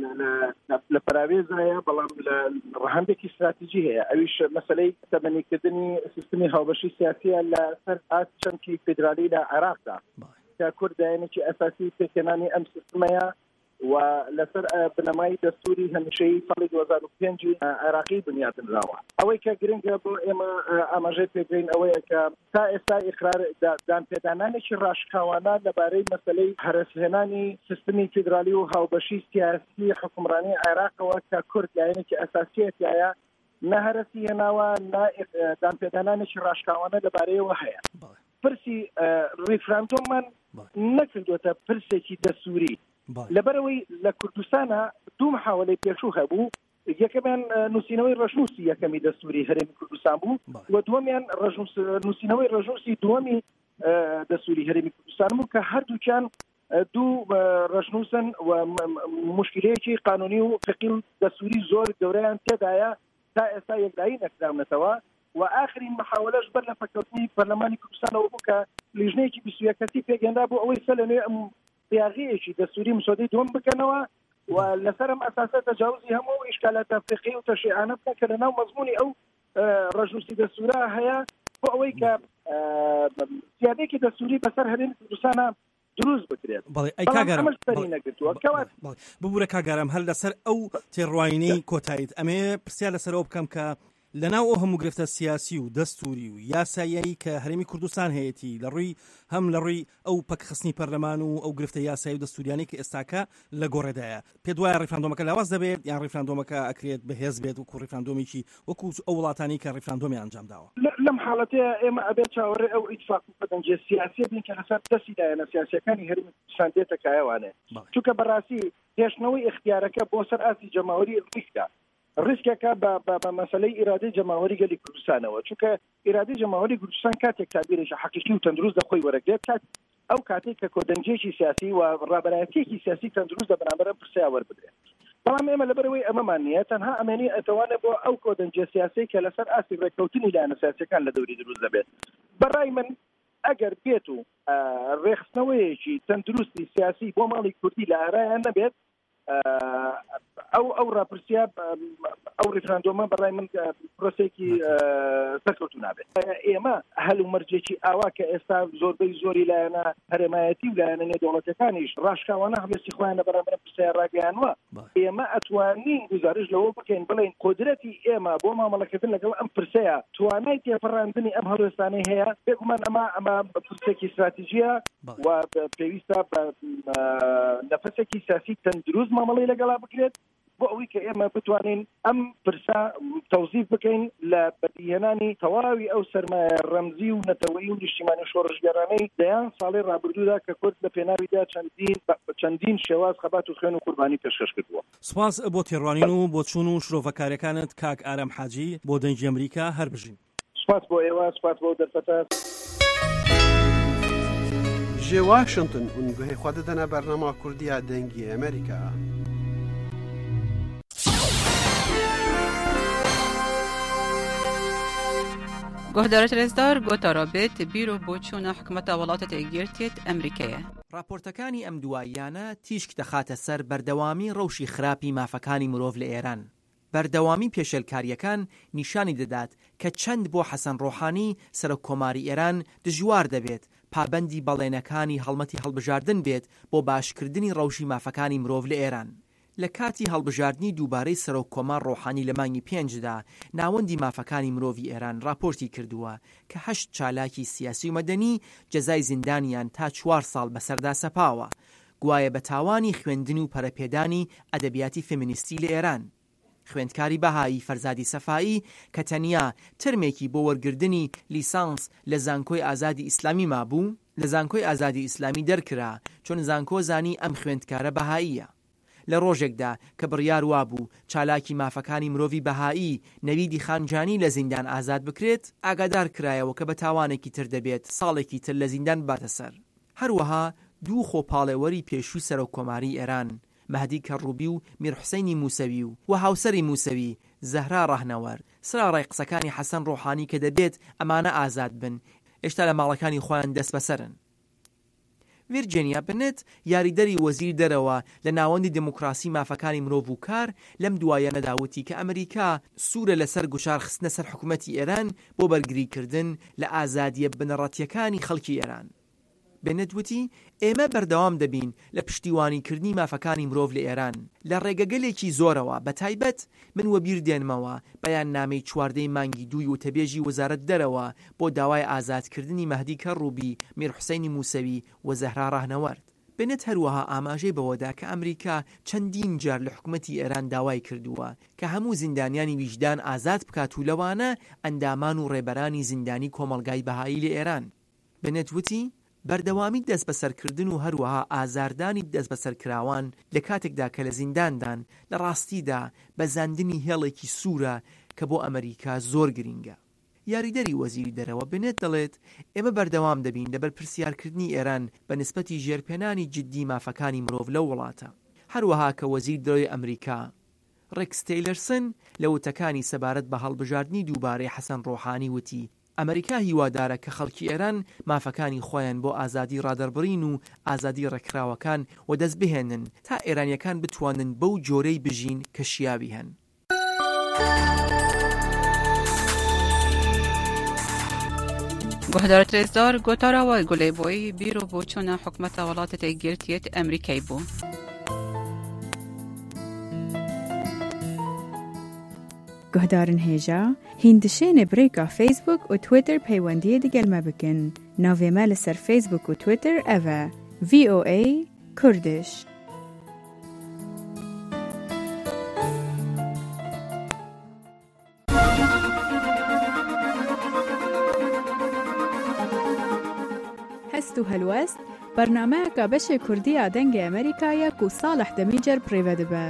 لە پراوێزایە بەڵام لە ڕەهەندێکی استراتیژی هەیە ئەویش مەسەلەی تەبەنیکردنی سیستمی هاوبەشی سیاسیە لەسەر ئاست چەمکی فیدرالی لە عێراقدا کە کوردایەنێکی ئەساسی پێکێنانی ئەم سیستمەیە و لەسەر بنەمای دەستوری هەمیشەیی ساڵی دوو هەزار و پێنج عێراقی بنیادنراوە ئەوەی کە گرنگە بۆ ئێمە ئاماژەی پێگەین ئەوەیە کە تا ئێستا ئیقرار دانپێدانانێکی ڕاشکاوانە لەبارەی مەسەلەی هەرسهێنانی سیستمی فیدرالی و هاوبەشی سیاسی حکومڕانی عێراقەوە کە کورد لایەنێکی ئەساسیەتایە نە هەرسی هێناوە نە دانپێدانانێکی ڕاشکاوانە لەبارەیەوە هەیە پرسی ڕیفراندۆممان نەکردوێتە پرسێکی دەستوری لەبەرەوەی لە کوردستانە دوو محاولەی پێشوو هەبوو یەکەمیان نووسینەوەی ڕەشنووسی یەکەمی دەستوری هەرێمی کوردستان بوو و دووەمیان نووسینەوەی ڕەشنووسی دووەمی دەستوری هەرێمی کوردستان بوو کە هەردووکیان دوو ڕەشنووسن و مشکلەیەکی قانونی و فقی دەستوری زۆر گەورەیان تێدایە تا ئێستا یەکدایی نەکراونەتەوە و ئاخرین محاولەش بەر لە فەکەوتنی پەرلەمانی کوردستانەوە بوو کە لیژنەیەکی بیست و یەک کەسی پێگەندا بوو ئەوەی سەر لەنوێ ئەم سیاغیەکی دەستوری مسۆدەی دووەم بکەنەوە ولەسەرم ئەساسە تەجاوزی هەموو ئیشکالات تەفریقی و تەشیعانە بکە کە لەناو مەزموونی ئەو ڕەژنووسی دەستورە هەیە بۆ ئەوەی کە سیادێکی دەستوری بەسەر هەرێمی کوردستانە دروست بکرێت. ببوورە کاگەرم هەر لەسەر ئەو تێڕواینەی کۆتاییت ئەمێ پرسیار لەسەرەوە بکەم کە لەناو ئەو هەموو گرفتە سیاسی و دەستوری و یاسایی کە هەرێمی کوردستان هەیەی لە ڕووی هەم لە ڕووی ئەو پەکخستنی پەرلەمان و ئەو گرفتە یاسایی و دەستوریانی کە ئێستاکە لە گۆڕێدایە پێ دوایە ڕیفراندۆمەکە لاواز دەبێت یان ڕیفراندۆمەکە ئەکرێت بەهێز بێت وەکو ڕیفراندۆمێکی وەکو ئەو وڵاتانی کە ڕیفراندۆمی ئەنجام داوە. لەم حاڵەتەیە ئێمە ئەبێت چاوەڕێ ئەو ئیتفاق و پەتەنجە سیاسی بین کە لەسەر دەستیدایەنە سیاسیەکانی هەرێمی کوردستان دێتە کایەوانێ چونکە بەڕاستی هێشتنەوەی اختیارەکە بۆ سەر ئاسی جەماوەری ڕیسکە ڕیسکەکە بە مەسەلەی ئیرادەی جەماوەری گەلی کوردستانەوە چونکە ئیرادەی جەماوەری کوردستان کاتێک تابیرێکی حەقیقی و تەندروست دەخۆی وەرەگرێت کات ئەو کاتێک کە کۆدەنجێکی سیاسی و ڕابەرایەتێکی سیاسی تەندروست دە بەرامبەر پرسیار وەربگرێت. بەڵام ئێمە لەبەرەوەی ئەمەمان نییە تەنها ئەمێنی ئەتەوانە بۆ ئەو کۆدەنجە سیاسی کە لەسەر ئاسی ڕێککەوتنی لایەنە سیاسیەکان لە دەوری دروست دەبێت. بەڕای من ئەگەر بێت و ڕێخستنەوەیەکی تەندروستی سیاسی بۆ ماڵی کوردی لە ئارایان نەبێت ئەو ئەو ڕاپرسیا ئەو ڕیفراندۆمە بەڕای من پرۆسێکی سەرکەوتو نابێت. ئێمە هەل و مەرجێکی ئاوا کە ئێستا زۆربەی زۆری لایەنە هەرێمایەتی و لایەنە نێودەوڵەتەکانیش ڕاشکاوانە هەڵێستی خۆیان لە بەرامبەر پرسیار ڕاگەیانوە ئێمە ئەتوانین گزارش لەوە بکەین بڵێن قودرەتی ئێمە بۆ مامەڵەکردن لەگەڵ ئەم پرسەیە توانای تێپەڕاندنی ئەم هەڵوێستانەی هەیە بێگومان ئەمە ئەمە پرسێکی استراتیژیە و پێویستە بە نەفەسێکی سیاسی تەندروست مامەڵەی لەگەڵا بکرێت بۆ ئەوەی کە ئێمە بتوانین ئەم پرسا تەوزیف بکەین لە بەدیهێنانی تەواوی ئەو سەرمایە ڕەمزی و نەتەوەیی و نیشتیمانی شۆڕژگەرانەی دەیان ساڵی ڕابردوودا کە کورد لە پێناویدا چەندین چەندین شێواز خەبات و خوێن و قوربانی پێشکەش کردووە. سوپاس بۆ تێڕوانین و بۆ چوون و شرۆڤەکاریەکانت کاک ئارەم حاجی بۆ دەنگی ئەمریکا هەر بژین. سوپاس بۆ ئێوە سوپاس بۆ دەرفەتە. ji Washington hûn guhê xwe didine bernama Kurdiya dengê Amerîka. گهدارت رزدار گوتا رابط بیرو بۆچوونە حکومەتە وڵاتە تێگیرتێت ئەمریکایە. راپۆرتەکانی ئەم دواییانە تیشک دەخاتە سەر بەردەوامی ڕەوشی خراپی مافەکانی مرۆڤ لە ئێران. بەردەوامی پێشێلکاریەکان نیشانی دەدات کە چەند بۆ حەسەن ڕۆحانی سەرۆک کۆماری ئێران دژوار دەبێت پابەندی بەڵێنەکانی هەڵمەتی هەڵبژاردن بێت بۆ باشکردنی ڕەوشی مافەکانی مرۆڤ لە ئێران. لە کاتی هەڵبژاردننی دووبارەی سەرۆک کۆمار ڕۆحانی لە مانگی پێنجدا ناوەندی مافەکانی مرۆڤی ئێران راپۆرتی کردووە کە هەشت چالاکی سیاسی و مەدەنی جەزای زیندانیان تا چوار ساڵ بەسەردا سەپاوە گوایە بە تاوانی خوێندن و پەرەپێدانی ئەدەبیاتی فێمینیستی لە ئێران. خوێندکاری بەهایی فەرزادی سەفایی کە تەنیا ترمێکی بۆ وەرگردنی لیسانس لە زانکۆی ئازادی ئیسلامی مابوو لە زانکۆی ئازادی ئیسلامی دەرکرا چۆن زانکۆ زانی ئەم خوێندکارە بەهاییە. لە ڕۆژێکدا کە بڕیار وابوو چالاکی مافەکانی مرۆڤی بەهایی نەویدی خانجانی لە زیندان ئازاد بکرێت ئاگادار کرایەوە کە بە تاوانێکی تر دەبێت ساڵێکی تر لە زیندان باتە سەر. هەروەها دوو خۆپاڵێوەری پێشووی سەرۆک کۆماری ئێران مەهدی کەڕوبی و میرحوسەینی موسەوی و و هاوسەری موسەوی زەهرا ڕاهنەوەر سراڕای قسەکانی حەسەن ڕۆحانی کە دەبێت ئەمانە ئازاد بن هێشتا لە ماڵەکانی خۆیان دەست بەسەرن. ڤیرجینیا بنت یاریدەری وەزیر دەرەوە لە ناوەندی دموکراسی مافەکانی مرۆڤ و کار لەم دوایە نەداوتی کە ئەمریکا سوورە لەسەر گوشار خستنە سەر حکوومەتی ئێران بۆ بەرگریکردن لە ئازادیە بنەڕەتیەکانی خەڵکی ئێران. بنتوتی ئێمە بەردەوام دەبین لە پشتیوانیکردنی مافەکانی مرۆڤ لە ئێران لە ڕێگەگەلێکی زۆرەوە بە تایبەت من وە بیر دێنمەوە بەیان نامەی چواردەی مانگی دووی و تەبێژی وەزارەت دەرەوە بۆ داوای ئازادکردنی مەهدی کەڕوبی میرحوسەینی موسەوی و زەهرا ڕاهنەوەرد. بنت هەروەها ئاماژەی بەوەدا کە ئەمریکا چەندین جار لە حکوومەتی ئێران داوای کردووە کە هەموو زیندانیانی ویژدان ئازاد بکات و لەوانە ئەندامان و ڕێبەرانی زیندانی کۆمەڵگای بەهایی لە ئێران. بنت وتی بەردەوامی دەست بەسەرکردن و هەروەها ئازاردانی دەست بەسەرکراوان لە کاتێکدا کە لە زینداندان لە ڕاستیدا بە زاندنی هێڵێکی سوورە کە بۆ ئەمریکا زۆر گرینگە. یاریدەری وەزیری دەرەوە بنێت دەڵێت ئێمە بەردەوام دەبین لەبەر پرسیارکردنی ئێران بە نسبەتی ژێرپێنانی جددی مافەکانی مرۆڤ لەو وڵاتە. هەروەها کە وەزیر دەرەوەی ئەمریکا ڕێکس تەیلەرسن لە وتەکانی سەبارەت بە هەڵبژاردننی دووبارەی حەسەن ڕۆحانی وتی ئەمریکا هیوادارە کە خەڵکی ئێران مافەکانی خۆیان بۆ ئازادی ڕادەربڕین و ئازادی ڕێکراوەکان و دەست بهێنن تا ئێرانیەکان بتوانن بەو جۆرەی بژین کە شیاوی هەن. گهدار ترزدار گوتارا و گلی بوی بیرو بوچون حکمت ولات تگیرتیت امریکایی بو. گهدارن هیجا هندشین بریکا فیسبوک و تویتر پیوندی دیگل ما بکن. ناوی مال سر فیسبوک و تویتر اوه وی او ای کردش. هستو هلوست برنامه که بشه کردی آدنگ امریکایی کو صالح دمیجر پریوه دبه.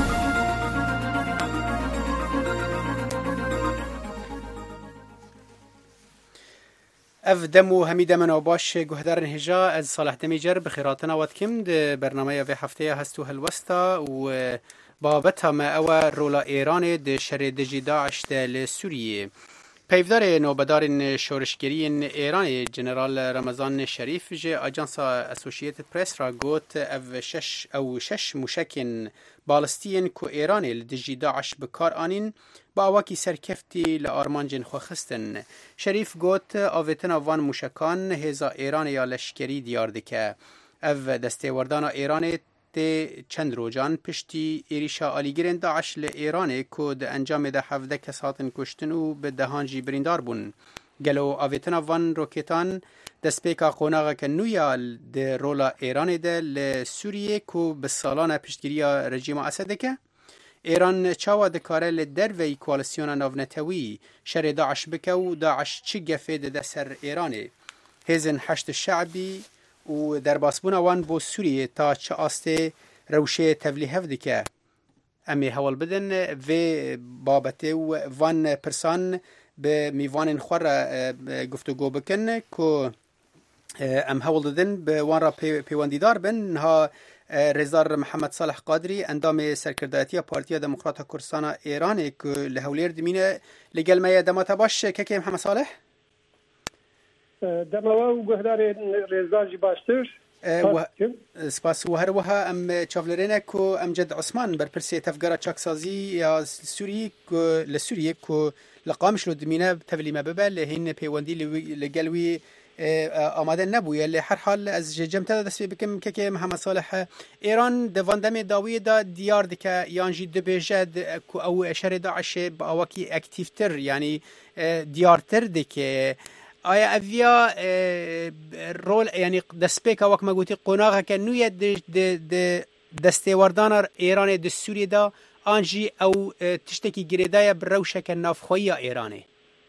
اف دمو همیده منو باش گهدارن هجا از صالح دمیجر بخیراتنا واتکم ده برنامه و هفته هستو هلوستا و بابتها ما او رولا ایران ده شر دجی داعش ده لسوریه. پیفدار نوبدار شورشگری ایران جنرال رمضان شریف جه اجانس اسوسییتد پرس را گوت او شش او شش موشکین بالستین کو ایران لدجی داعش بکار آنین با اواکی سرکفتی لآرمانجن خوخستن. شریف گوت آویتنا وان موشکان هزا ایران یا لشکری دیار دکه. او دسته وردان ایران چند روزان پشتی ایریشا آلیگرین داعش ل ایران کو د انجام ده هفده کس هاتن کشتن و به دهانجی بریندار بون. گلو آویتنا وان روکتان دسپیکا قوناغا که نویا ده رولا ایران ده ل سوریه کو به سالانه پشتگیری رژیم اسد که ایران چاوا دکاره ل دروی کوالسیون ناونتوی شر داعش بکه و داعش چی گفه ده سر ایرانه. هزن حشد شعبی و در باسبون وان بو سوریه تا چه آسته روشه تبلیه دکه. امی حوال بدن و بابته و وان پرسان به میوان خور گفتگو بکن که ام حوال دادن به وان را پیواندیدار بن. ها رزار محمد صالح قادری اندام سرکردایتی پارتیا دموکرات کردستان ایران که لحولیر دمینه لگل ما دمات باش که محمد صالح دماوا و گهدار رزاجی باشتر و سپاس و هر وها ام چافلرینه کو امجد عثمان برپرسی تفگرا چاکسازی یا سوری کو لسوریه کو لقامش رو دمینه تفلی ما ببل لهین پیوندی لگلوی آماده نبویه. لی هر حال از جمعه دست بکم که محمد صالح ایران دواندم داوی دا دیار دکه یانجی دبیجد کو او شر داعش با آواکی اکتیفتر یعنی دیارتر دکه آیا اویا رول یعنی دسپیک وقت ما گویی قناعه که نوی د دستیواردان ایران د سوریه دا آنجی او تشتکی گریدای بروشه که نافخویی ایرانه.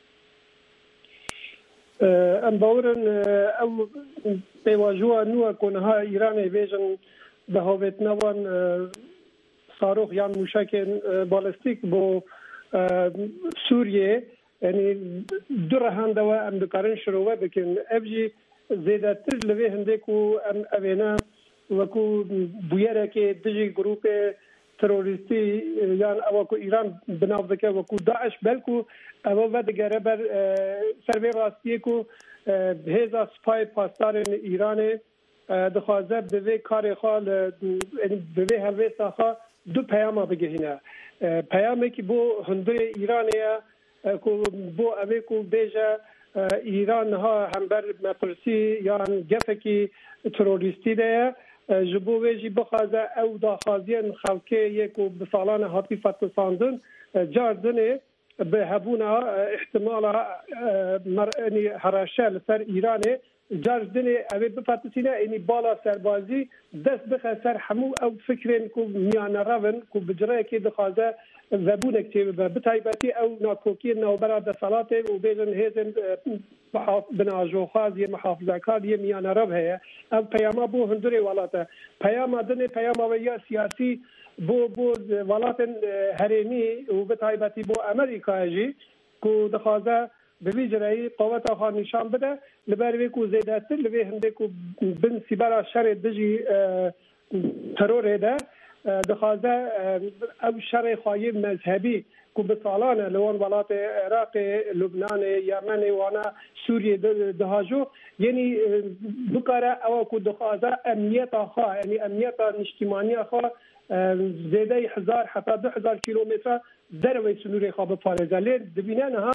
ام باورن او پیواجوه نوع کنها ایران بیشن به هویت نوان صاروخ یا موشک بالستیک بو سوریه یعنی دو رهنده و ام دکارن شروع بکن ابجی زیاده تر لوی هنده کو ام اوینا وکو بویره که دیجی گروپ تروریستی یعنی او کو ایران بناو دکه وکو داعش بلکو او و دگره بر سروی راستی کو هزا سپای پاسدار ایران دخوازه به وی کار خال به وی هلوی ساخا دو پیام بگهینه پیامی که بو هنده ایرانیه کو بو اوی کو بیجا ایران ها هم بر مپرسی یا گفکی تروریستی ده جبو ویجی بخوازه او داخازین خلقه یکو بسالان هاتی فتساندن جاردنه به هبونا احتمال مرئنی هراشه لسر ایرانه جاردنه اوی بفتسینه اینی بالا سربازی دست بخه سر همو او فکرین کو میان روان کو بجره که دخوازه زبون کتیب بتایبتی او ناکوکی نوبرا دسالاته و بیزن هیزن بناجو خازی محافظه کاری میان عرب هست او پیاما بو هندوری ولاته پیاما دنه پیاما و یا سیاسی بو بو ولات هرمی و بتایبتی بو امریکا جی کو دخوازه به ویجرایی قوت آخر نشان بده لبروی کو زیده تر لبی هنده کو بن سیبرا شر دجی ترور ده دخوازه او شر خواهی مذهبی کو به سالانه لون ولات عراق لبنان یمن وانا سوریه دهاجو یعنی بکاره او کو دخوازه امنیت آخا یعنی امنیت اجتماعی آخا زیده هزار حتی دو هزار کیلومتر در وی سنوری خواب پارزه لی دبینه نها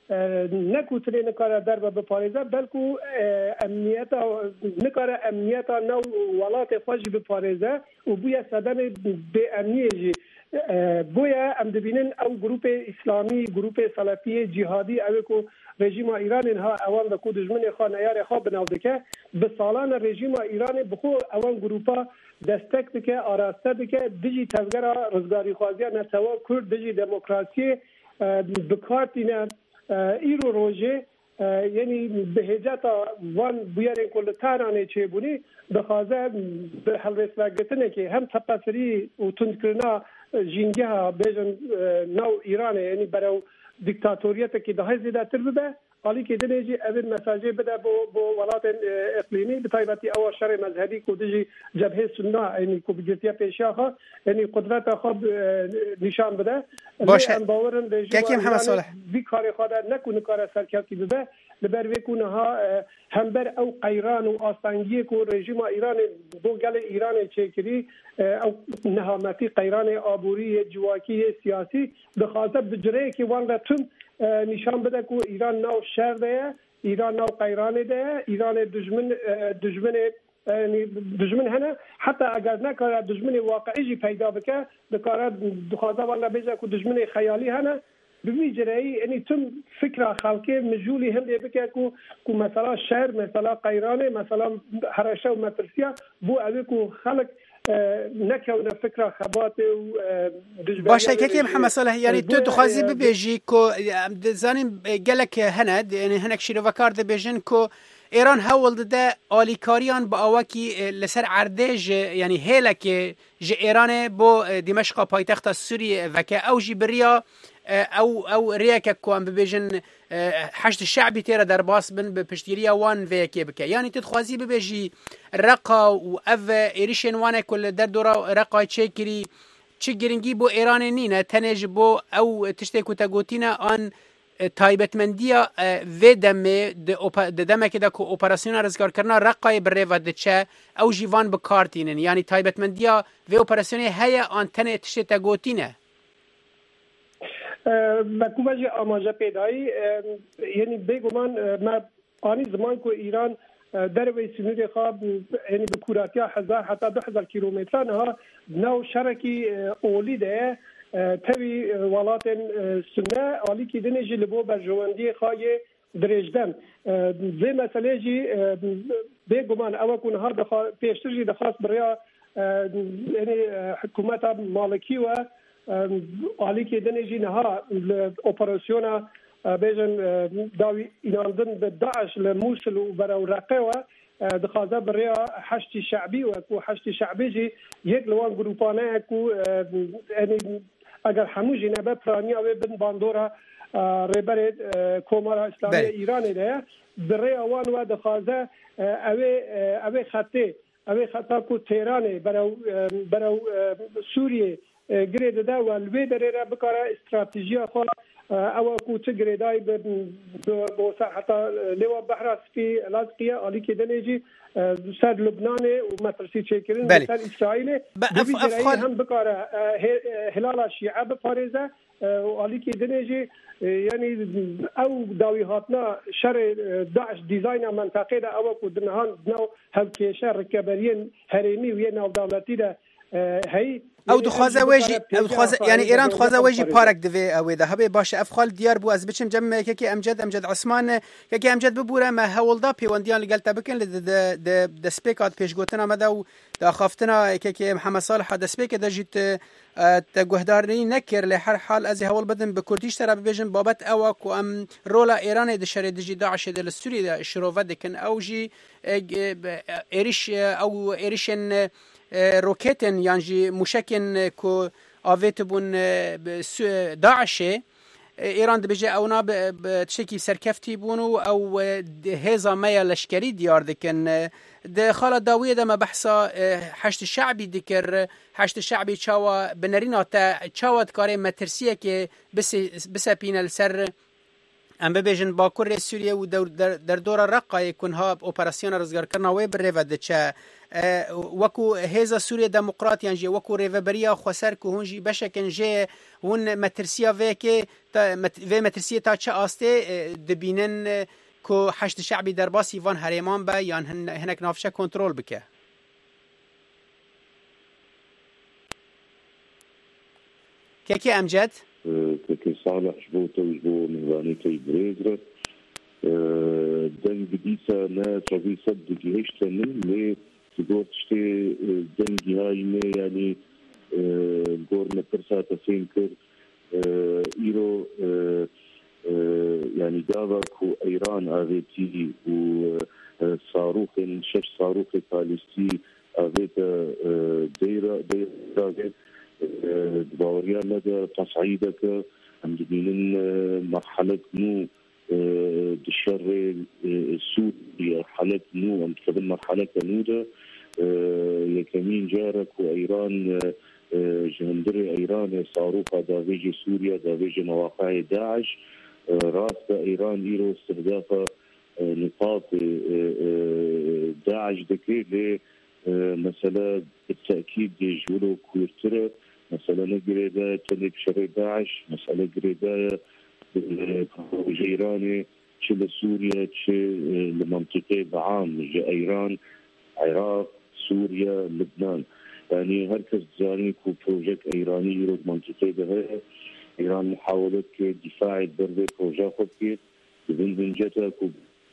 نکوتره نکاره در به پارزه بلکو امنیت نکاره امنیت نو ولات فاجی به پارزه و بویا صدم به امنیه بویا ام دبینن او گروپ اسلامی گروپ سلفی جهادی او کو رژیم ایران ها اوان دکو دشمن خانیار خواب بناوده که به سالان رژیم ایران بخو اوان گروپا دستک بکه آراسته بکه دیجی تفگر رزگاری خوازی نتوا کرد دیجی دموکراسی بکارتینه ایرو روژه یعنی به هجتا وان بیارین کل تارانه چه بونی بخوازه به حل رسلا گتنه که هم تپسری و تندکرنا جینگه ها بیجن نو ایرانه یعنی برای دیکتاتوریت که ده زیاده تر بده حالی که دنیجی اول مساجه بده بو بو ولات اقلیمی بتایبتی اول شر مذهبی کو دیجی جبهه سنت یعنی کو بجتیا پیشاها یعنی قدرت خود نشان بده باشه که محمد صالح بی کار خود نکنه کار سرکردی بده لبر ویکونه ها همبر او قیران و آستانگی کو رژیم ایران دو گل ایران چکری او نهامتی قیران آبوری جواکی سیاسی بخاطر بجره که وان رتم نشان بده که ایران نو شر ده ایران نو قیران ده ایران دشمن دشمن دشمن هنه حتی اگر نکاره دشمن واقعی پیدا بکه بکاره دخوازه والا بیجه که دشمن خیالی هنه بمیجرهی یعنی تم فکر خلقی مجولی هم ده بکه که که مثلا شهر مثلا قیرانه مثلا هرشه و مترسیه بو اوی که خلق نکونه فکر خبات و باشه که محمد صالح یعنی تو دخوازی ببیجی که زانیم گلک هند یعنی هنک شیرو وکار ده بیجن که ایران هول ده آلیکاریان با آوکی لسر عردج یعنی هیله که جه ایران با دمشق پایتخت سوریه و که او جی بریا او او رياك كوان ببيجن حشد الشعبي تيرا درباس بن بپشتيريا وان فيك بك يعني تدخوازي ببيجي رقا واف ايريشن وانا كل دردورا رقا تشكري تشجرنجي بو ايران نينا تنج بو او تشتكو تاغوتينا ان تایبەتمەندیە vê demê di demekê de ku operasyona rizgarkirina reqayê bi rêva diçe ew jî van bikartînin yanî taybetmendiya vê operasyonê heye an tenê tiştê te gotîne مکوبه آماجه پیدایی یعنی بگمان ما آنی زمان که ایران در وی سنوری خواب یعنی به کوراتی هزار حتی دو هزار کیلومتر ها نو شرکی اولی ده توی ولات سنه آلی که دنیجی لبو برجواندی خواهی درجدن زی مسئله جی بگمان او کنها پیشتر جی دخواست برای یعنی حکومت مالکی و آلی که دنیجی نها اپراسیونا بیجن داوی ایناندن به داعش لموصل و برای رقه و دخوازه برای حشت شعبی و کو حشت شعبی جی یک لوان گروپانه کو یعنی اگر همو جنبه پرانی آوه بن باندورا ریبر کومارا اسلامی ایران ده برای آوان و دخوازه اوه اوه خطه اوه خطه کو تیرانه برای برای سوریه گرید ده و الوی دره را بکاره استراتیجی خود او کو چه گریدای به بوسه حتی لوا بحر سپی لازقیه علی که دنیجی سر لبنان و مترسی چکرین سر اسرائیل افغان هم بکاره هلال شیعه بپارزه و علی که دنیجی یعنی او داوی هاتنا شر داعش دیزاین منطقه ده او کو دنهان نو هلکیشه رکبرین هریمی و یه نو دولتی ده هی او دخوازه ویجی او دخوازه یعنی ایران دخوازه ویجی پارک دوی او ده هبه باشه افخال دیار بو از بچم جمع که که امجد امجد عثمان که که امجد ببوره ما هولدا پیوندیان لگل تبکن ل د د سپیکات پیش گوتنا مدا و د خافتنا که که محمد صالح د سپیک د جیت تگهدارنی نکر له هر حال از هول بدن به کردیش تر ببیجن بابت او کو ام رولا ایران د شری د داعش د سوریه د شروع دکن او جی ایریش او ایریشن روکتن یعنی موشکن که آویت بون داعشه ایران دبیجه اونا بتشکی سرکفتی بونو او هزا میا لشکری دیار دکن ده خاله داویه ده ما بحثا حشد شعبی دکر حشد شعبی چاوا بنرینا تا چاوا کاری مترسیه که بس بس پینل سر ام ببیجن باکور سوریه و در دور رقا یکن ها اپراسیون رزگار کرنا و بر ریو دچه وکو هزا سوریه دموکراتیان جی وکو ریو بریا خسر که هونجی بشکن جی هون مترسیا و که و مترسیه تا چه آسته دبینن که حشد شعبی در باسی وان هریمان با یا هنک نافشه کنترل بکه که که امجد؟ که صالح شبو توجبو نهواني كي بريزر دنگ ديسا نا تربي صدق هشتا من لي تقول تشتي دنگي هاي ما يعني قور نترسا تسينكر ايرو يعني دابك و ايران اغيتي و صاروخ شش صاروخ باليستي اغيتا ديرا ديرا باوريا لدى تصعيدك عم دبينن مرحلة نو الشر السوري مرحلة نو عم تقبل مرحلة نودة يكمين جارك وإيران جهندري إيران صاروخ دافيج سوريا دافيج مواقع داعش راس إيران إيرو استهداف نقاط داعش دكي مسألة بالتأكيد يجولو كورترة مسألة قريبة تلك شري داعش مسألة قريبة جيراني تشل سوريا تشل المنطقة بعام جا إيران عراق سوريا لبنان يعني هركز زاري كو بروجيكت إيراني يرد منطقة بها إيران محاولة دفاع برد بروجيكت خود كي ببن جتا كو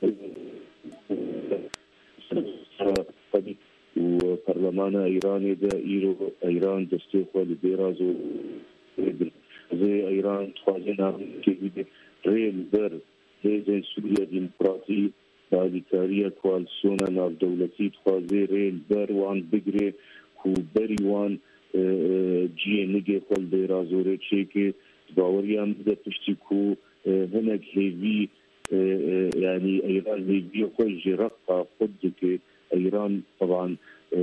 وبرلمان إيراني دا إيرو إيران دستيخوا لبيرازو زي إيران تخوازينا كي ريل بر زي سوريا ديمقراطي بالكاريا كوالسونا ناف دولتي تخوازي ريل بر وان بقري كو بري وان جي نجي خوال بيرازو ريتشيكي باوريا مدى تشتكو هناك هيفي يعني إيران هيفي خوال جرقا خدك إيران طبعا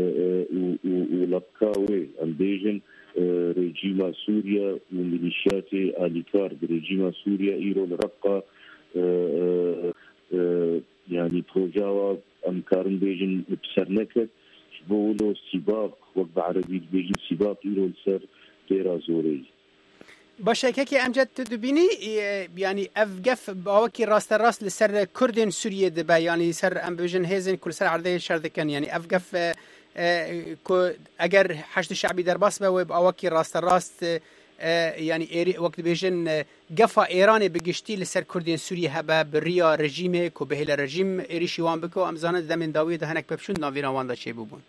ولبكاوي أمبيجن ريجيما سوريا وميليشيات آليكار بريجيما سوريا إيرو لرقا يعني بروجاوا أمكارن بيجن بسرنكت بولو سباق وقت عربي بيجن سباق إيرو لسر ديرا زوري باشه که که امجد تدبینی یعنی افگف باوکی راست راست لسر کردین سوریه دبا یعنی سر ام بيجن هزن كل سر عرضه شردكن يعني افگف اگر حشد شعبی در باس به باوکی راست راست يعني ايري وقت بيجن قفا ايراني بگشتي لسر كردين سوريا هبا بريا رژیم کو بهل رژیم ايري شيوان بكو امزانه دمن داوي ده هنك بپشون ناوينا واندا چي بوبون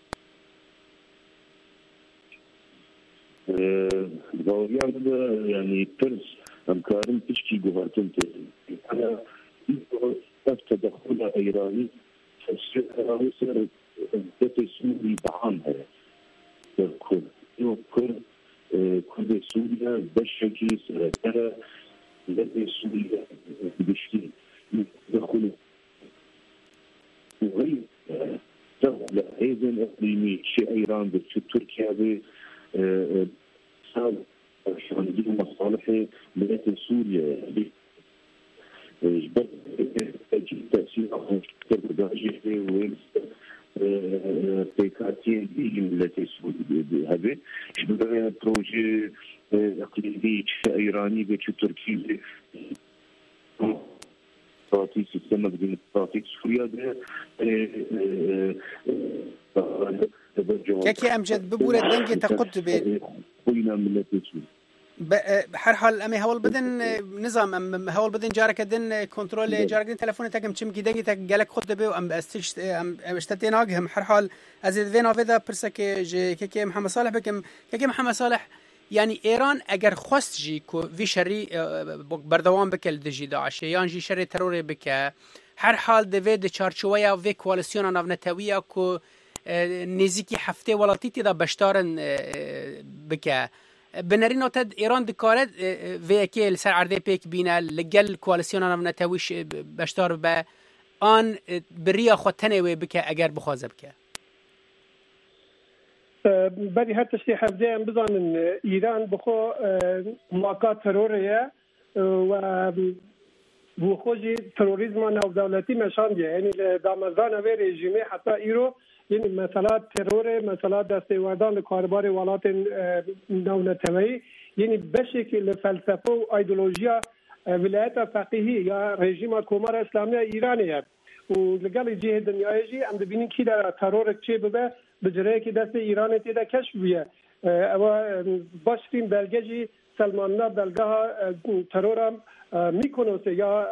باوريان يعني ترس امكارن تشكي جوهرتن انا تدخل ايراني فسر دت سوري بعامها كل كل كل سوريا بشكي سرتها دت سوريا بشكي دخلوا وغير دولة ايضا اقليمي شي ايران بتشو تركيا ب صار عندهم مصالح بلاد سوريا جبت تأثير أكثر بدرجة وين بيكاتين بيجي ملات سوريا هذا جبت بروجي إقليمي إيراني بتشو تركي ديمقراطي سيستم ديمقراطي سوريا ده كي امجد ببوله دنگي تقد به بحر حال امي هول بدن نظام ام هول بدن جارك دن كنترول جارك دن تليفون تاكم چم كي دنگي تاك جالك خد به ام استش ام اشتتين اگهم حر حال از فينا فيدا برسك كي محمد صالح بكم كي محمد صالح يعني إيران أجر خست جي كو في شري بردوام بكل دجي داعش يان جي شري تروري بك هر حال دفيد چارچويا في كواليسيون ناونتاويا كو نزيكي هفته ولاتي تدا بشتارن بك بنرینو تد ایران دکارد ویکی لسر عرضه پیک بینه لگل کوالسیونا نتویش بشتار به آن بریا خود تنوی بکه اگر بخوازه بکه بری هر تشتی حفظه هم بزانن ایران بخو ماکا تروریه و بخوجی تروریزم نو دولتی مشان دیه یعنی دامزدان و رژیمه حتی ایرو یعنی مثلا ترور مثلا دستیوردان کاربار ولات نو نتوی یعنی بشکل فلسفه و ایدئولوژیا ولایت فقیهی یا رژیم کمار اسلامی ایرانیه و لگل جهه دنیای جی ام دبینین کی در ترور چه ببه بجره که دست ایران تیدا کشف بیه اما باشتیم بلگه جی سلماننا بلگه ها ترورم میکنوسه یا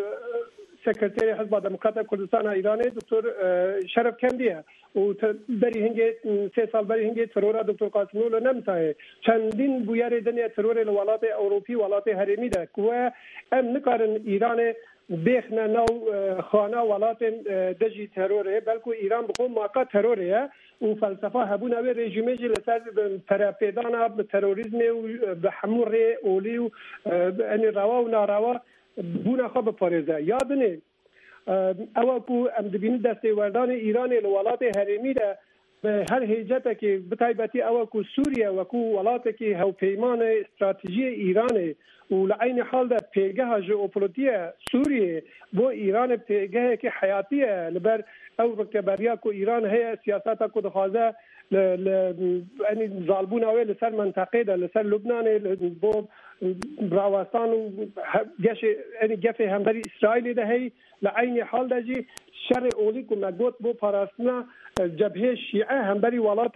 سکرتری حزب دموکرات کردستان ایران دکتر شرف کندیه و بری هنگی سه سال بری هنگی ترور دکتر قاسملو نمسایه چندین بویر دنیا ترور الولات اوروپی ولات هرمی ده که ام نکارن ایران بیخنا نو خانه ولات دجی تروره بلکه ایران بخون ماقا تروره و فلسفه هبون اوی رژیمه جی لسر پرپیدانا به تروریزم و به حمور اولی و این روا و ناروا بونه خواه بپارزه یادنه اوه که ام دبینی دسته وردان ایران الولات هرمی ده به هر هیجت که بتایبتی اوه که سوریه و که ولات که هو پیمان استراتژی ایرانه و لعین حال ده پیگه ژئوپلیتیک سوریه بو ایران پیگه که حیاتیه لبر او رکبریا که ایران هي سیاست کو دخوازه ل یعنی ظالبون اوی لسر منطقه ده لسر لبنان بو براوستان و گش یعنی گف همبری اسرائیل ده هي لعین حال ده جی شر اولی کو مگوت بو پاراستنا جبهه شیعه همبری ولات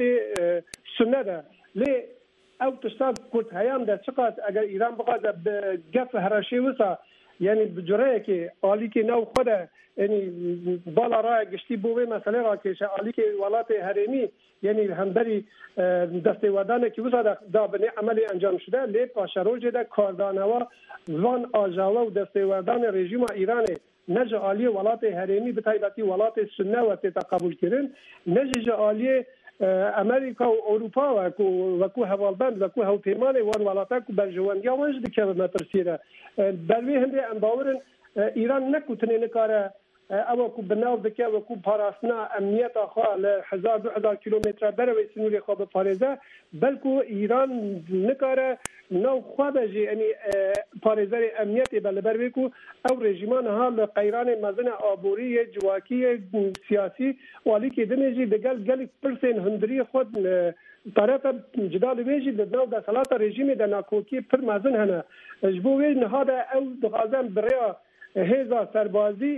سنه ده لی او تشتاد کرد هیام ده چقدر اگر ایران بقاد گف هرشی وسا یعنی بجره که عالی که نو خوده یعنی بالا راه گشتی بوه مسئله را که عالی که ولات هرمی یعنی همبری دسته ودانه که وسا دا بنی عملی انجام شده لی پاشروج ده کاردانوا وان آجاوا و دسته ودان رژیم ایرانه نج عالی ولات هرمی بتایبتی ولات سنه و تیتا قبول کردن نج عالی امریکا و اروپا و کو و کو حوالبند و کو هو پیمان وان ولاتا کو برجوانگیا وانج دکه مترسیره بلوی هنده امباورن ایران نکوتنه نکاره اما کو بناو دکه و کو پاراسنا امنیت آخوا ل هزار دو هزار کیلومتر بروی سنوری خواب پارزه بلکو ایران نکاره نو خواده جی یعنی پارزر امنیت بله بروی کو او رژیمان ها لقیران مزن آبوری جواکی سیاسی والی که دنجی دگل گل پرسین هندری خود طرف جدال ویجی دنو دا صلاة رژیم دا ناکوکی پر مزن هنه جبو ویج نهاده او دخازن بریا هزا سربازی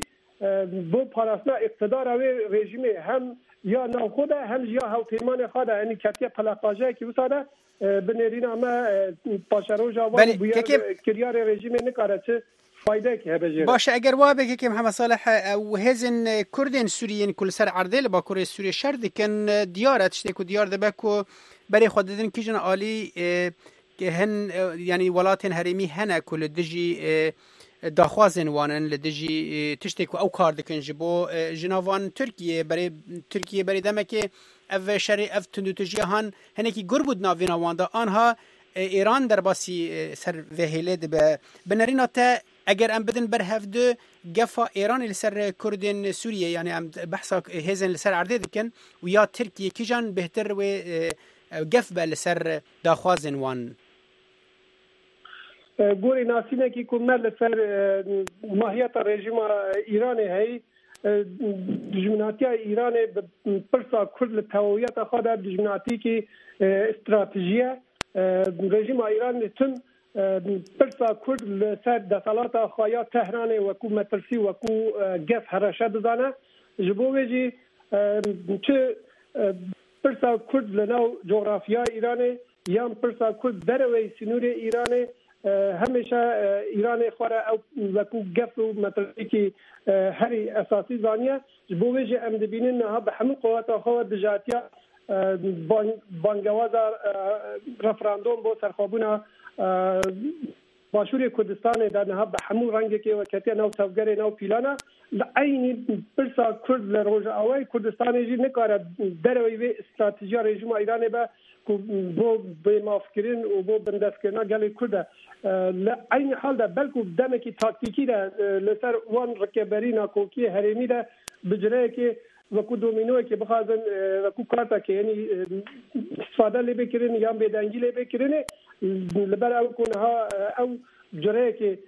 بو پاراسنا اقتدار اوی رژیم هم یا نو خوده هم یا هاو پیمان خوده یعنی کتیه پلاقاجه که وساده بنرین اما پاشروجا و بویر کریار رژیم نکاره چه فایده که هبجه باشه اگر وابه که محمد صالح و هزن کردین سوریین کل سر عرضه لبا کوری سوریه شرد کن دیارت شده که دیار دبه که برای خود دادن که جن عالی که هن یعنی ولاتن هرمی هنه کل دجی داخوازن وانن لدجی تشتێک ئەو کار دەکەن ji بۆ ژناوان تورکیە بەرێ تورکیە بەرێ دەمەکێ ئەv شەرێ ئەv تونندوتژیە هەن هەنێکی گور بوو ناوێنە واندا ئانها ئێران دەرباسی سەر vêhêlê dibe binêrîna te eger em bidin ber hevdu gefa Îranê li ser Kurdên Sûriyê yani em behsa hêzên li ser erdê dikin û ya Tirkiye kîjan bêhtir wê gef be li ser daxwazên wan گوری ناسینه که کمل سر ماهیت رژیم ایران هی دجمناتی ایران پرسا کرد لتویت خود دجمناتی که استراتژیه رژیم ایران تن پرسا کرد لسر دسالات خوایا تهران وکو مترسی وکو گف هرشه بزانه جبوه جی چه پرسا کرد لنو جغرافیا ایران یا پرسا کرد دروی سنور ایران همیشه ایران خوره او وکو گف و مترسی که هری اساسی زانیه جبوه جی ام دبینین ها به همین قوات خواه دجاتیا بانگوازا رفراندوم با سرخوابونا باشوری کردستان در نها به همون رنگی که وکتی نو تفگر نو پیلانا لعینی برسا کرد لروج آوای کردستان جی نکاره دروی و استراتژی رژیم ایران با بو به مافکرین و بو بندستکرنا گلی کرده لعین حال ده بلکو دمکی تاکتیکی ده لسر وان رکبری ناکوکی هرمی ده بجره که وکو دومینوی که بخوازن وکو کارتا که یعنی استفاده لی بکرین یا بیدنگی لی بکرین لبر او کنها او جره که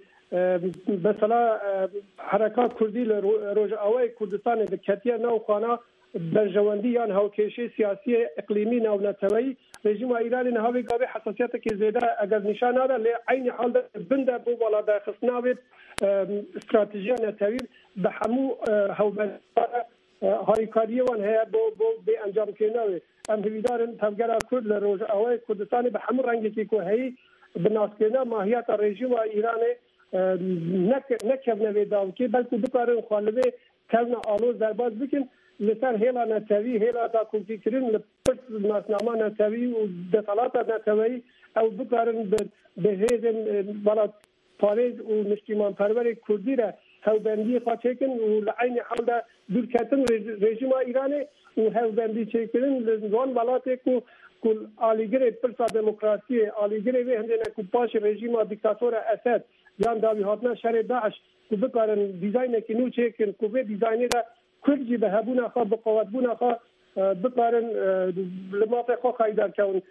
مثلا حرکات کردی لروج آوای کردستان به کتیه نو خانه برجواندی یان هاوکشی سیاسی اقلیمی نو نتوی رژیم ایرانی نهاوی گاوی حساسیت که زیده اگر نشان ناده لی عین حال بنده بو والا در خصناوی استراتژی نتوی به همو هاوبند هایکاری وان هیا بو بو به انجام کنه ام هیدارن تمگر کرد لروج آوای کردستان به همو رنگی که که هی بناس کنه ماهیت رژیم ایران نک نکب نویدام که بلکه بکارن خالبه کلن آلوز درباز بکن لسر هیلا نتوی هیلا تا کوکی کرن لپرس ناسنامه نتوی و دخالات نتوی او بکارن به هیزن بالا پاریز و مشتیمان پرور کردی را هاوبندی خواه چکن و لعین حال دا دور کتن رژیم ایرانی و هاوبندی چکن لزوان بالاتی که کل آلیگره پرسا دموکراسی آلیگره وی هنده نکو پاش رژیم دیکتاتور اسد یان داوی هاتنا شر داعش که بکارن دیزاین که نو چکن که به دیزاینی را کرجی به هبون آخوا بقوات بون آخوا بکارن لماف خواه خیدار کون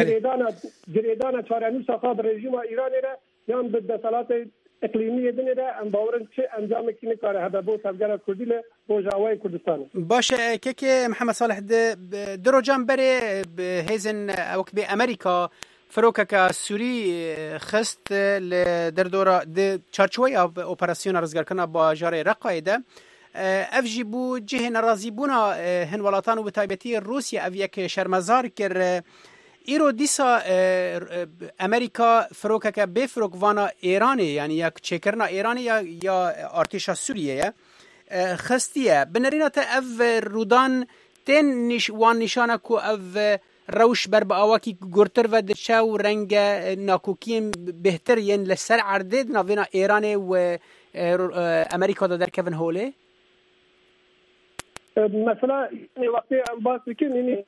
گریدان چارنوس آخوا به رژیم ایرانی را یان به دسالات اقلیمی دنیا را ام باورن چه انجام کنه کار هذا بو تفجر کردی له روجاوای کردستان باشه که محمد صالح درو جنبری هیزن او به امریکا فروکه سوری خست در دورا د چارچوی اپراسیون رزگارکنا با جاره رقایده افجی بو جه ناراضی بونا هن ولاتان و بتایبتی روسیه او یک شرمزار کر ایرو دیسا امریکا فروکه به فروک وانا ایرانی یعنی یک چکرنا ایرانی یا یا ارتشا سوریه خستیه بنرینا تا اف رودان تن نش وان نشانه کو اف روش بر با آواکی گرتر و دشاو رنگ ناکوکیم بهتر ین لسر عرده ناوینا ایرانی و امریکا دا در کون هوله مثلا وقتی باز بکن اینی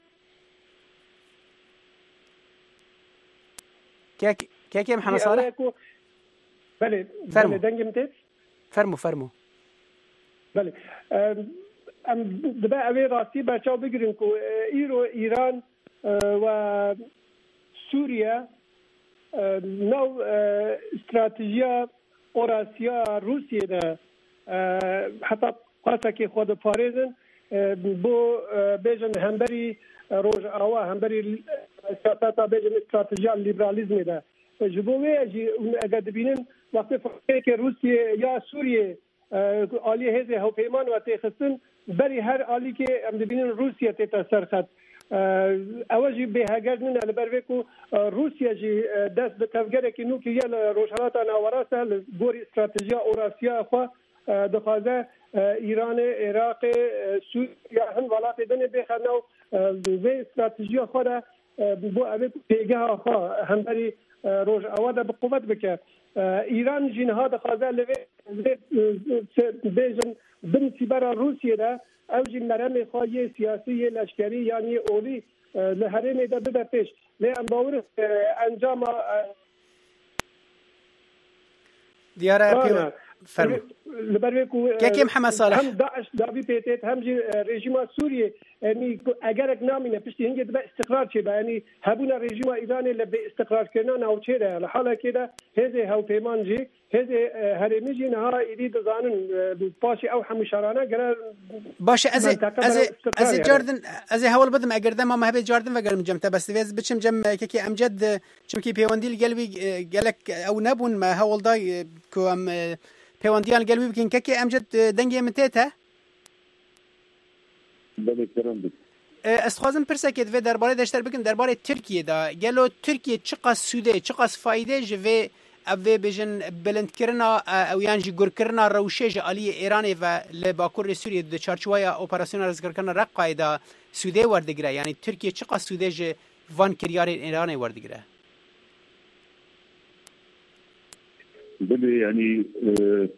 كيك كيك يا محمد صالح بله فرمو دنگم تيت فرمو فرمو بله ام دبا اوی راستی بچاو بگیرین کو ایرو ایران و سوریا نو استراتژیا اوراسیا روسیه ده حتی قاسا که خود پاریزن بو بیجن همبری روج آوا همبری سیاستا بیجن استراتژیا لیبرالیزم ده جبوه اجی اگر دبینن وقتی فکر که روسیه یا سوریه آلی هزه هو پیمان و تخصن بری هر آلی که ام دبینن روسیه تتاثر خد اوجی به هگردن البر وکو روسیه جی دست به تفگره که نو که یل روشنات ناوراسه گوری استراتژیا اوراسیا خو دخوازه ایران عراق سوریا هن ولات دنه بخنو و استراتژیا خو ده بو اوی پیگه خو همبری روز اواده به قوت بکه ایران جنها دخوازه لوی بیجن دمسی برا روسیه ده او جن مرم خواهی سیاسی لشکری یعنی اولی لحرم ده بده پیش لی انباور انجام دیاره پیو فرمو که محمد صالح هم داعش دابی پیتت هم جی رژیم سوریه یعنی اگر نامینه پشتی هنگی به استقرار چه یعنی هبون رژیم ایرانی لب استقرار کردن او چه ده لحاله کده هزه هاو پیمان جی هزه هرمی جی نها ایدی دزانن پاشی او همشارانه گره باشه از از از جاردن از حوال بدم اگر ده ما هبه جاردن و گرم جمته بس ویز بچم جم که امجد چم کی پیوندیل قلبی قالك او نبون ما حوال دای کوم پیوندیان قلبی بکن که امجد دنگی متیته بله کرم بید استخوازم پرسه که دوی درباره داشتر بکن درباره ترکیه دا گلو ترکیه چقدر سوده چقدر فایده جوی اوی بجن بلند کرنا او یانجی گر کرنا روشه جالی ایرانی و لباکور سوریه دو چارچوهای اپراسیون رزگر کرنا رقای دا سوده وردگره یعنی ترکیه چقدر سوده جو وان کریار ایرانی وردگره بله یعنی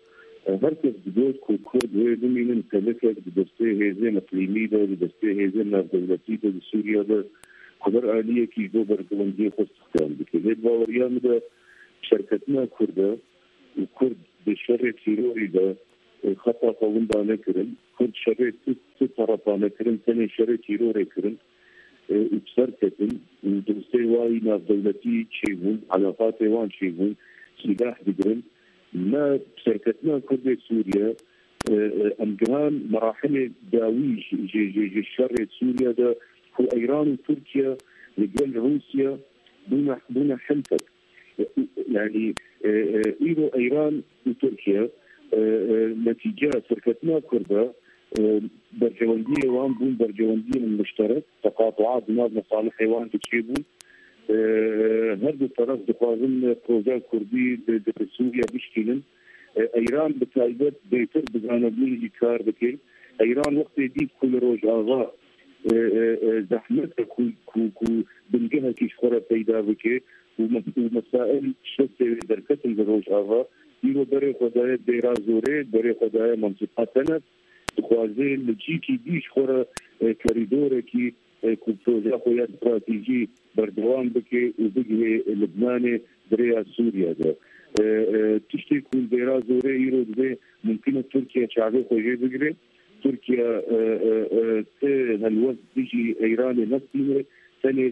هركز بدوت كو كورد هذي من تلفت بدستي هذي مقليمي ده بدستي هذي دولتي ده سوريا ده قدر آلية كي جو برجوندية خستخدام بكذا باوريان ده شركتنا كرده وكرد بشر تيروري ده خطا قوم دانه كرن كرد شر ست طرفانه كرن ثاني شر تيروري كرن وبشركتن ودستي واي ناف دولتي شيبون علاقات وان شيبون سلاح بقرن ما شركتنا كرد سوريا امجهان مراحل داويج جي جي جي الشر سوريا ده هو ايران وتركيا رجال روسيا دون دون حلفك يعني ايرو ايران وتركيا نتيجه شركتنا كرده برجونديه وان بون برجونديه مشترك تقاطعات ناس مصالح وان تشيبون هذا الطرف دخازن بروجا كردي بسوريا بيشكيلن ايران بتايبت بيتر بزانبلي كار بكي ايران وقت يديك كل روج اغا زحمتها كو كو كو بنجها كيش خورا بيدا بكي ومسائل شتى دركت الروج اغا يرو بري خدايا ديرا زوري بري خدايا منطقه تنف خوازي لجيكي ديش خورا كوريدور كي كو بروجا خويا استراتيجي بردوام بكي وبقي لبنان بريا سوريا ده تشتي كون ديرا زوري يرو ده ممكن تركيا شعبي خوجي بقري تركيا هالوقت بيجي ايراني نفسي ثاني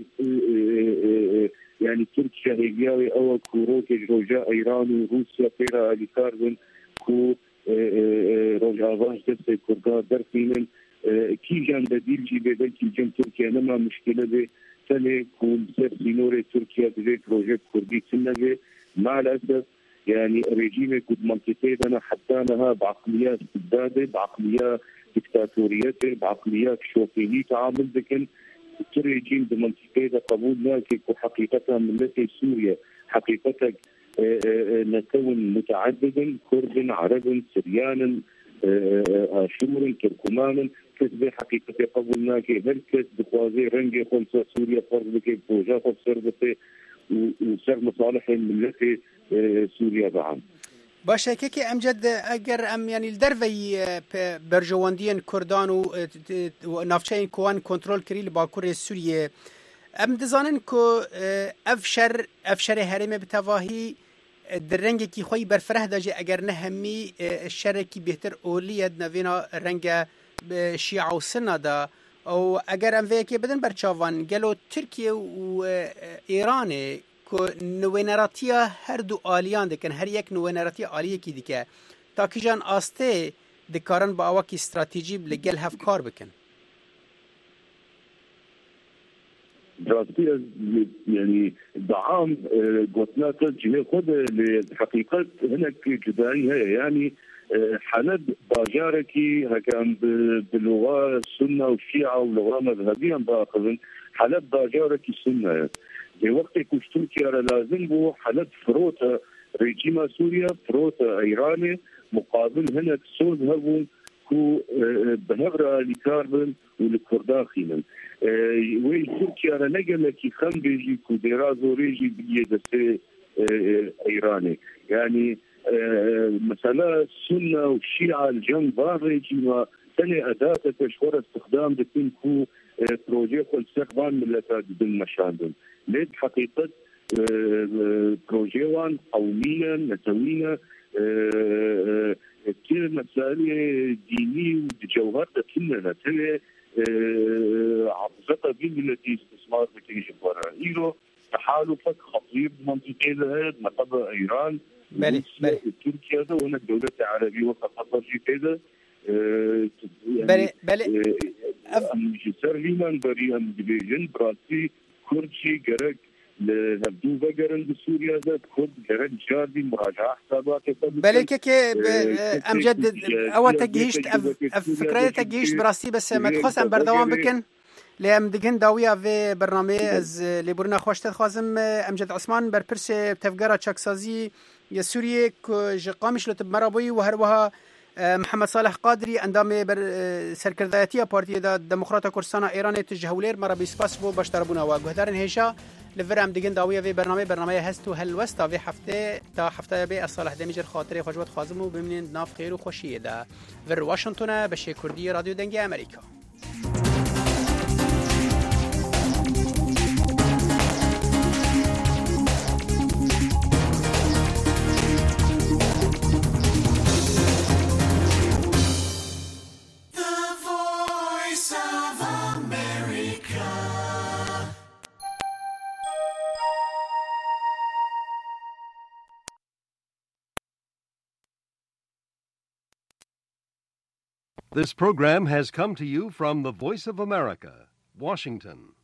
يعني تركيا هيجاوي او كوروك روجا ايران وروسيا فيرا الكاربون كو روجا فاش دست كوردا درفين كي جان بديل جي بدل كي جان تركيا نما مشكله دي ثاني كون سير سينوري تركيا بزي بروجيكت كردي سنه مع الاسف يعني ريجيم كود منطقه انا حتى لها بعقليات استبداديه بعقليات دكتاتوريته بعقليات شوفيني تعامل ذكن الريجيم بمنطقه قبول لكن حقيقتها ملتي سوريا حقيقتها نكون متعددا كرد عرب سريان اشور تركمان كتب حقيقه قبولنا كي هركز بخوازي رنجي خمسه سوريا فرض كي بروجا خسرته وسر مصالح ملتي سوريا بعم باشه که که امجد اگر ام یعنی الدروی برجواندین کردان و نافچه کوان کنترل کری لباکور سوریه ام دزانن که افشر افشر هرم بتواهی در رنگ کی خوی برفره داجه اگر نه همی الشر کی بهتر اولیت نوینا رنگ شیعه و سنه دا او اگر ام وی که بدن برچاوان گلو ترکیه و ایران که نوینراتیا هر دو آلیان دکن هر یک نوینراتی آلیه کی دیگه تا که جان آسته دکارن با آواکی استراتیجی لگل هف کار بکن دراستی يعني دعام قلنا تجيه خد لحقيقة هناك جدائي هي يعني حلب باجاركي هكان باللغة السنة والشيعة واللغة مذهبيا باخذن حلب باجاركي سنة في وقت كوش تركيا لازم بو حلب فروتا ريجيما سوريا فروتا ايراني مقابل هناك سود هبو كو بهبرة لكاربن ولكرداخينا وي تركيا نقل كي خم بيجي كو ديرازو ريجي بيدسي ايراني يعني مثلا السنة والشيعة الجنب ريجيما ثاني أداة تشهر استخدام بتكون كو بروجي استخدام ملتات بالمشاندن ليد حقيقة بروجي وان قوميا نتوينا كثير مسائل دينية وجوهر كلنا تلي عبزتها بين التي استثمار بتيجي برا إيرو تحالفك خطير منطقة هذا نقض إيران بلي بلي تركيا ده وهنا الدولة العربية وقطر في كذا بلي بلي جسر ليمان بريان ديفيجن براسي كردشي جرك لهبدو بقرن بسوريا ده كرد جرك جاردي مراجعة حسابات بلي كي امجد اول تجهيشت فكرة تجهيشت براسي بس ما تخص ام بردوام بكن لام دگن داویا و برنامه از لیبورنا خوشت خوازم امجد عثمان برپرس تفگرا چاکسازی یا سوریه که قامش لطب مرابوی و هر وها محمد صالح قادری اندام بر سرکردایتی پارتی دا دموکرات کردستان ایران تجهولیر مرا بیسپاس بو باشتربونا و گهدارن هیشا لفر ام دیگن داویه وی برنامه برنامه هست و هلوستا وی هفته تا هفته به صالح دمیجر خاطر خوشبخت خازم و ببینید ناف خیر و خوشیه دا ور واشنگتن به شکردی رادیو دنگی امریکا. This program has come to you from the Voice of America, Washington.